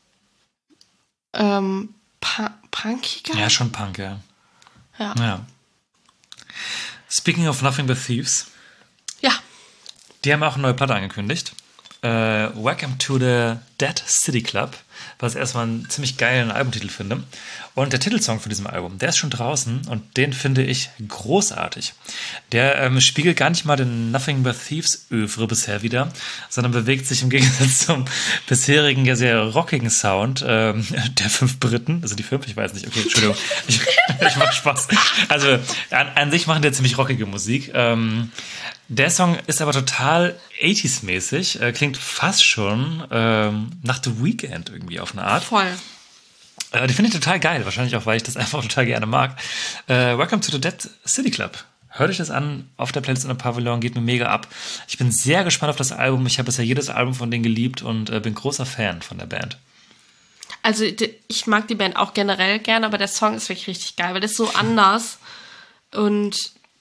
ähm, pu- punkiger. Ja, schon Punk, ja. Ja. ja. Speaking of Nothing But Thieves. Ja. Die haben auch eine neue Platte angekündigt. Äh, Welcome to the Dead City Club, was ich erstmal einen ziemlich geilen Albumtitel finde. Und der Titelsong von diesem Album, der ist schon draußen und den finde ich großartig. Der ähm, spiegelt gar nicht mal den Nothing But Thieves Övre bisher wieder, sondern bewegt sich im Gegensatz zum bisherigen, ja sehr rockigen Sound ähm, der fünf Briten, also die fünf, ich weiß nicht, okay, Entschuldigung, ich, ich mach Spaß. Also an, an sich machen die ziemlich rockige Musik. Ähm, Der Song ist aber total achtziger-mäßig, äh, klingt fast schon ähm, nach The Weeknd irgendwie auf eine Art. Voll. Äh, die finde ich total geil, wahrscheinlich auch, weil ich das einfach total gerne mag. Äh, Welcome to the Dead City Club. Hört euch das an auf der Playlist in der Pavillon, geht mir mega ab. Ich bin sehr gespannt auf das Album. Ich habe bisher jedes Album von denen geliebt und äh, bin großer Fan von der Band. Also ich mag die Band auch generell gerne, aber der Song ist wirklich richtig geil, weil der ist so anders und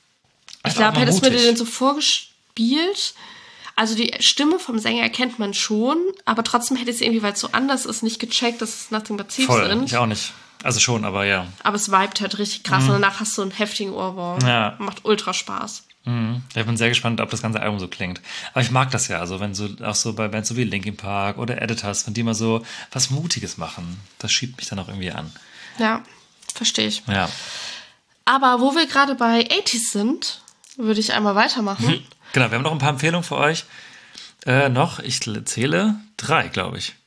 ich glaube, hättest du mir den so vorgespielt, also die Stimme vom Sänger erkennt man schon, aber trotzdem hätte ich es irgendwie, weil es so anders ist, nicht gecheckt, dass es Nothing But Thieves Voll, sind. Ich auch nicht. Also schon, aber ja. Aber es vibet halt richtig krass Mhm. und danach hast du einen heftigen Ohrwurm. Ja. Macht ultra Spaß. Mhm. Ich bin sehr gespannt, ob das ganze Album so klingt. Aber ich mag das ja, also wenn so auch so bei Bands so wie Linkin Park oder Editors, wenn die mal so was Mutiges machen, das schiebt mich dann auch irgendwie an. Ja, verstehe ich. Ja. Aber wo wir gerade bei achtziger sind, würde ich einmal weitermachen. Mhm. Genau, wir haben noch ein paar Empfehlungen für euch. Äh, noch, ich zähle drei, glaube ich.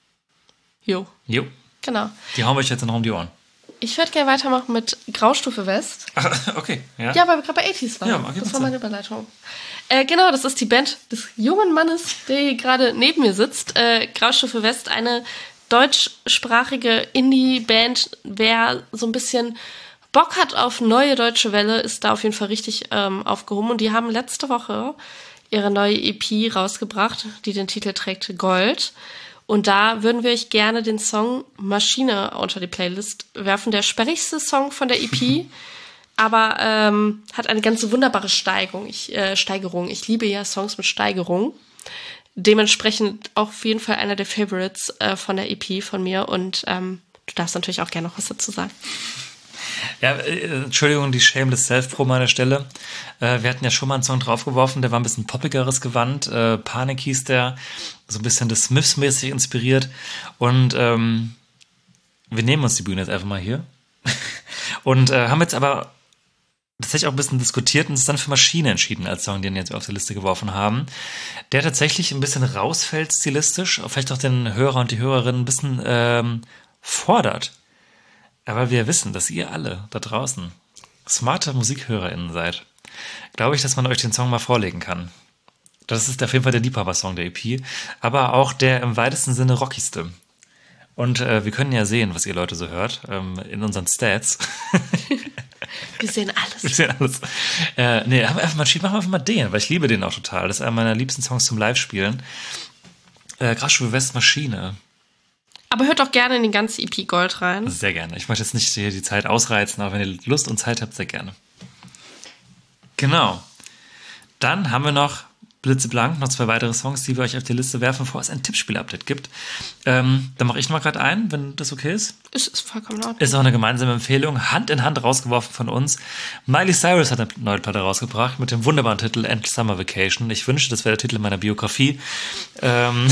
Jo. Jo. Genau. Die hauen wir euch jetzt noch um die Ohren. Ich würde gerne weitermachen mit Graustufe West. Ach, okay, ja. Ja, weil wir gerade bei achtziger waren. Ja, mag ich das mal war meine sagen. Überleitung. Äh, genau, das ist die Band des jungen Mannes, der gerade neben mir sitzt. Äh, Graustufe West, eine deutschsprachige Indie-Band. Wer so ein bisschen Bock hat auf neue deutsche Welle, ist da auf jeden Fall richtig ähm, aufgehoben. Und die haben letzte Woche ihre neue E P rausgebracht, die den Titel trägt Gold. Und da würden wir euch gerne den Song Maschine unter die Playlist werfen. Der sperrigste Song von der E P, aber ähm, hat eine ganz wunderbare Steigerung. Ich, äh, Steigerung. Ich liebe ja Songs mit Steigerung. Dementsprechend auch auf jeden Fall einer der Favorites äh, von der E P von mir. Und ähm, du darfst natürlich auch gerne noch was dazu sagen. Ja, äh, Entschuldigung, die Shameless Self-Promo an der Stelle. Äh, wir hatten ja schon mal einen Song draufgeworfen, der war ein bisschen poppigeres Gewand. Äh, Panik hieß der, so ein bisschen das Smiths-mäßig inspiriert. Und ähm, wir nehmen uns die Bühne jetzt einfach mal hier. Und äh, haben jetzt aber tatsächlich auch ein bisschen diskutiert und uns dann für Maschine entschieden als Song, den wir jetzt auf die Liste geworfen haben. Der tatsächlich ein bisschen rausfällt stilistisch, vielleicht auch den Hörer und die Hörerin ein bisschen ähm, fordert. Aber wir wissen, dass ihr alle da draußen smarte MusikhörerInnen seid, glaube ich, dass man euch den Song mal vorlegen kann. Das ist auf jeden Fall der Liebhaber-Song der E P, aber auch der im weitesten Sinne rockigste. Und äh, wir können ja sehen, was ihr Leute so hört, ähm, in unseren Stats. Wir sehen alles. Wir sehen alles. Äh, nee, machen wir einfach mal, machen wir einfach mal den, weil ich liebe den auch total. Das ist einer meiner liebsten Songs zum Live-Spielen. Äh, Graustufe West Maschine. Aber hört doch gerne in die ganze E P Gold rein. Sehr gerne. Ich möchte jetzt nicht hier die Zeit ausreizen, aber wenn ihr Lust und Zeit habt, sehr gerne. Genau. Dann haben wir noch blitzeblank, noch zwei weitere Songs, die wir euch auf die Liste werfen, bevor es ein Tippspiel-Update gibt. Ähm, dann mache ich noch mal gerade ein, wenn das okay ist. Ist, ist vollkommen in Ordnung. Ist auch eine gemeinsame Empfehlung, Hand in Hand rausgeworfen von uns. Miley Cyrus hat eine neue Platte rausgebracht mit dem wunderbaren Titel End Summer Vacation. Ich wünschte, das wäre der Titel meiner Biografie. Ähm...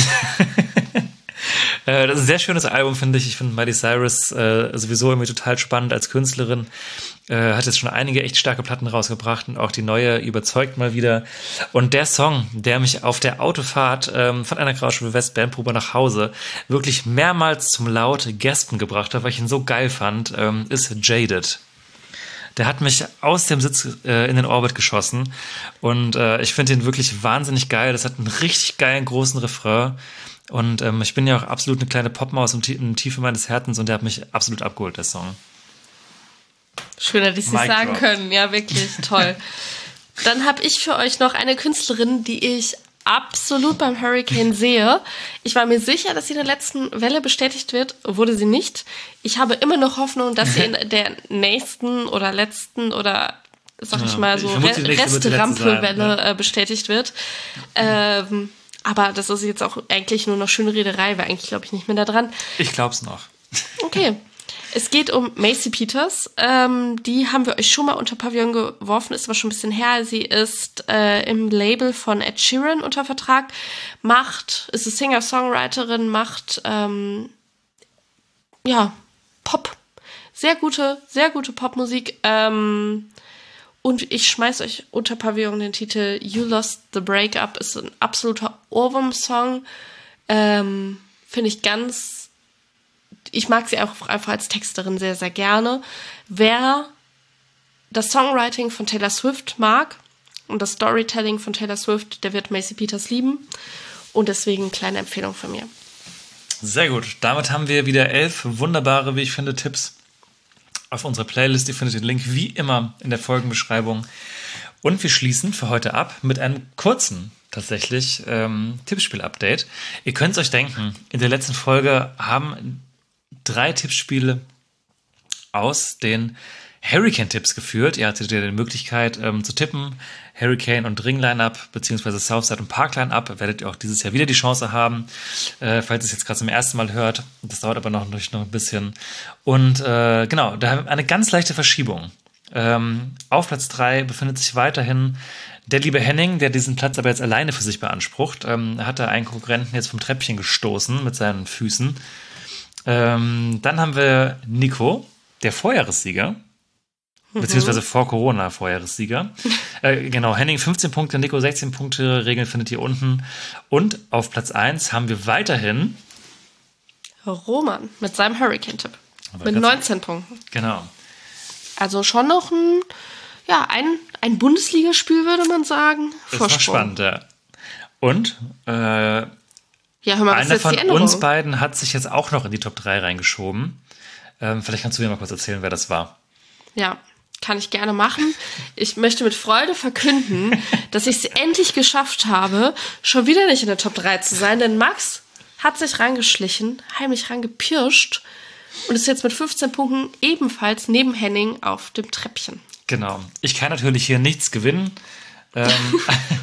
Das ist ein sehr schönes Album, finde ich. Ich finde Miley Cyrus äh, sowieso irgendwie total spannend als Künstlerin. Äh, hat jetzt schon einige echt starke Platten rausgebracht und auch die neue überzeugt mal wieder. Und der Song, der mich auf der Autofahrt ähm, von einer Graustufe West Bandprobe nach Hause wirklich mehrmals zum laut Gaspen gebracht hat, weil ich ihn so geil fand, ähm, ist Jaded. Der hat mich aus dem Sitz äh, in den Orbit geschossen und äh, ich finde ihn wirklich wahnsinnig geil. Das hat einen richtig geilen großen Refrain. Und ähm, ich bin ja auch absolut eine kleine Popmaus im, im Tiefe meines Herzens und der hat mich absolut abgeholt, der Song. Schön, hätte ich es nicht sagen können. Ja, wirklich, toll. Dann habe ich für euch noch eine Künstlerin, die ich absolut beim Hurricane sehe. Ich war mir sicher, dass sie in der letzten Welle bestätigt wird, wurde sie nicht. Ich habe immer noch Hoffnung, dass sie in der nächsten oder letzten oder, sag ich mal, so ich Re- Rest-Rampelwelle ja. äh, bestätigt wird. Ähm... Aber das ist jetzt auch eigentlich nur noch schöne Rederei, weil eigentlich glaube ich nicht mehr da dran. Ich glaub's noch. Okay. Es geht um Macy Peters. Ähm, die haben wir euch schon mal unter Pavillon geworfen, ist aber schon ein bisschen her. Sie ist äh, im Label von Ed Sheeran unter Vertrag, macht, ist eine Singer-Songwriterin, macht ähm, ja Pop. Sehr gute, sehr gute Popmusik. Ähm, und ich schmeiß euch unter Pavillon den Titel You Lost the Breakup. Ist ein absoluter Ohrwurm-Song. Ähm, Finde ich ganz... Ich mag sie auch einfach als Texterin sehr, sehr gerne. Wer das Songwriting von Taylor Swift mag und das Storytelling von Taylor Swift, der wird Macy Peters lieben. Und deswegen eine kleine Empfehlung von mir. Sehr gut. Damit haben wir wieder elf wunderbare, wie ich finde, Tipps auf unserer Playlist. Ihr findet den Link wie immer in der Folgenbeschreibung. Und wir schließen für heute ab mit einem kurzen, tatsächlich, ähm, Tippspiel-Update. Ihr könnt es euch denken, in der letzten Folge haben drei Tippspiele aus den Hurricane-Tipps geführt. Ihr hattet ja die Möglichkeit ähm, zu tippen. Hurricane und Ring-Line-Up, beziehungsweise Southside und Park-Line-Up, werdet ihr auch dieses Jahr wieder die Chance haben, äh, falls ihr es jetzt gerade zum ersten Mal hört. Das dauert aber noch, noch ein bisschen. Und äh, genau, da haben wir eine ganz leichte Verschiebung. Ähm, auf Platz drei befindet sich weiterhin der liebe Henning, der diesen Platz aber jetzt alleine für sich beansprucht. Ähm, hat da einen Konkurrenten jetzt vom Treppchen gestoßen mit seinen Füßen. Ähm, dann haben wir Nico, der Vorjahressieger, mhm. beziehungsweise vor Corona Vorjahressieger. äh, genau, Henning fünfzehn Punkte, Nico sechzehn Punkte, Regeln findet ihr unten. Und auf Platz eins haben wir weiterhin Roman mit seinem Hurricane-Tipp. Mit neunzehn Punkten. Genau. Also schon noch ein, ja, ein, ein Bundesligaspiel, würde man sagen. Das war spannend, ja. Und äh, ja, hör mal, was einer ist von jetzt die Änderung? uns beiden hat sich jetzt auch noch in die Top drei reingeschoben. Ähm, vielleicht kannst du mir mal kurz erzählen, wer das war. Ja, kann ich gerne machen. Ich möchte mit Freude verkünden, dass ich es endlich geschafft habe, schon wieder nicht in der Top drei zu sein, denn Max hat sich reingeschlichen, heimlich reingepirscht und ist jetzt mit fünfzehn Punkten ebenfalls neben Henning auf dem Treppchen. Genau. Ich kann natürlich hier nichts gewinnen. Ähm,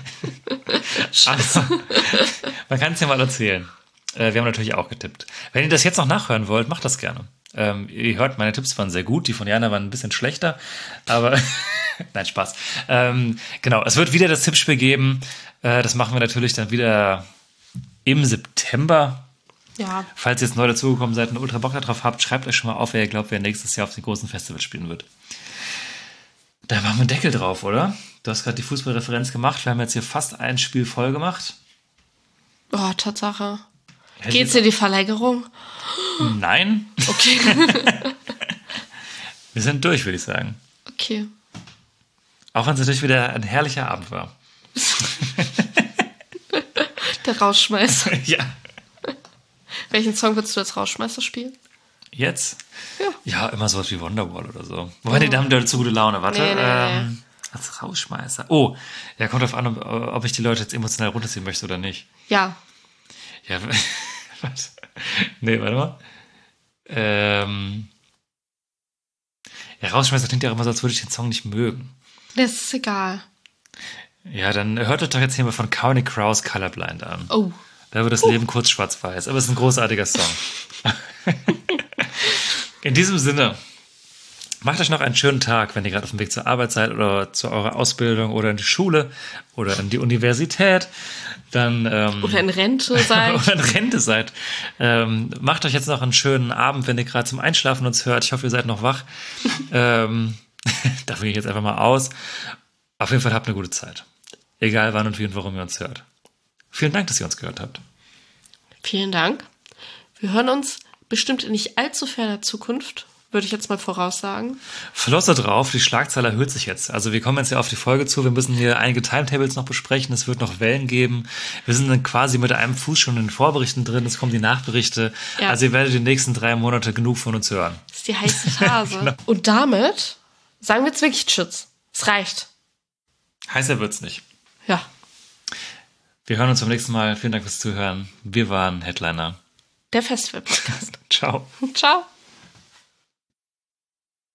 aber man kann es ja mal erzählen. Äh, wir haben natürlich auch getippt. Wenn ihr das jetzt noch nachhören wollt, macht das gerne. Ähm, ihr hört, meine Tipps waren sehr gut. Die von Jana waren ein bisschen schlechter. Aber nein, Spaß. Ähm, genau, es wird wieder das Tippspiel geben. Äh, das machen wir natürlich dann wieder im September. Ja. Falls ihr jetzt neu dazugekommen seid und ultra Bock darauf habt, schreibt euch schon mal auf, wer ihr glaubt, wer nächstes Jahr auf den großen Festivals spielen wird. Da machen wir einen Deckel drauf, oder? Du hast gerade die Fußballreferenz gemacht. Wir haben jetzt hier fast ein Spiel voll gemacht. Oh, Tatsache. Hätte Geht's dir die Verlängerung? Nein. Okay. Wir sind durch, würde ich sagen. Okay. Auch wenn es natürlich wieder ein herrlicher Abend war. Der Rausschmeißer. Ja. Welchen Song würdest du als Rausschmeißer spielen? Jetzt? Ja. Ja, immer sowas wie Wonderwall oder so. Wobei, die haben dazu gute Laune. Warte. Nee, nee, ähm, nee. Als Rausschmeißer. Oh, ja, kommt drauf an, ob, ob ich die Leute jetzt emotional runterziehen möchte oder nicht. Ja. Ja, was? Nee, warte mal. Ähm. Ja, Rausschmeißer klingt ja immer so, als würde ich den Song nicht mögen. Das ist egal. Ja, dann hört euch doch jetzt hier mal von County Crows Colorblind an. Oh. Da wird das uh. Leben kurz schwarz-weiß. Aber es ist ein großartiger Song. In diesem Sinne, macht euch noch einen schönen Tag, wenn ihr gerade auf dem Weg zur Arbeit seid oder zu eurer Ausbildung oder in die Schule oder in die Universität. Dann, ähm, oder in Rente seid. oder in Rente seid. Ähm, macht euch jetzt noch einen schönen Abend, wenn ihr gerade zum Einschlafen uns hört. Ich hoffe, ihr seid noch wach. ähm, da will ich jetzt einfach mal aus. Auf jeden Fall habt eine gute Zeit. Egal wann und wie und warum ihr uns hört. Vielen Dank, dass ihr uns gehört habt. Vielen Dank. Wir hören uns bestimmt in nicht allzu ferner Zukunft, würde ich jetzt mal voraussagen. Flosse drauf, die Schlagzahl erhöht sich jetzt. Also wir kommen jetzt ja auf die Folge zu, wir müssen hier einige Timetables noch besprechen, es wird noch Wellen geben. Wir sind dann quasi mit einem Fuß schon in den Vorberichten drin, es kommen die Nachberichte. Ja. Also ihr werdet die nächsten drei Monate genug von uns hören. Das ist die heiße Phase. Genau. Und damit sagen wir jetzt wirklich Tschüss. Es reicht. Heißer wird's nicht. Ja. Wir hören uns beim nächsten Mal. Vielen Dank fürs Zuhören. Wir waren Headliner. Der Festival-Podcast. Ciao. Ciao.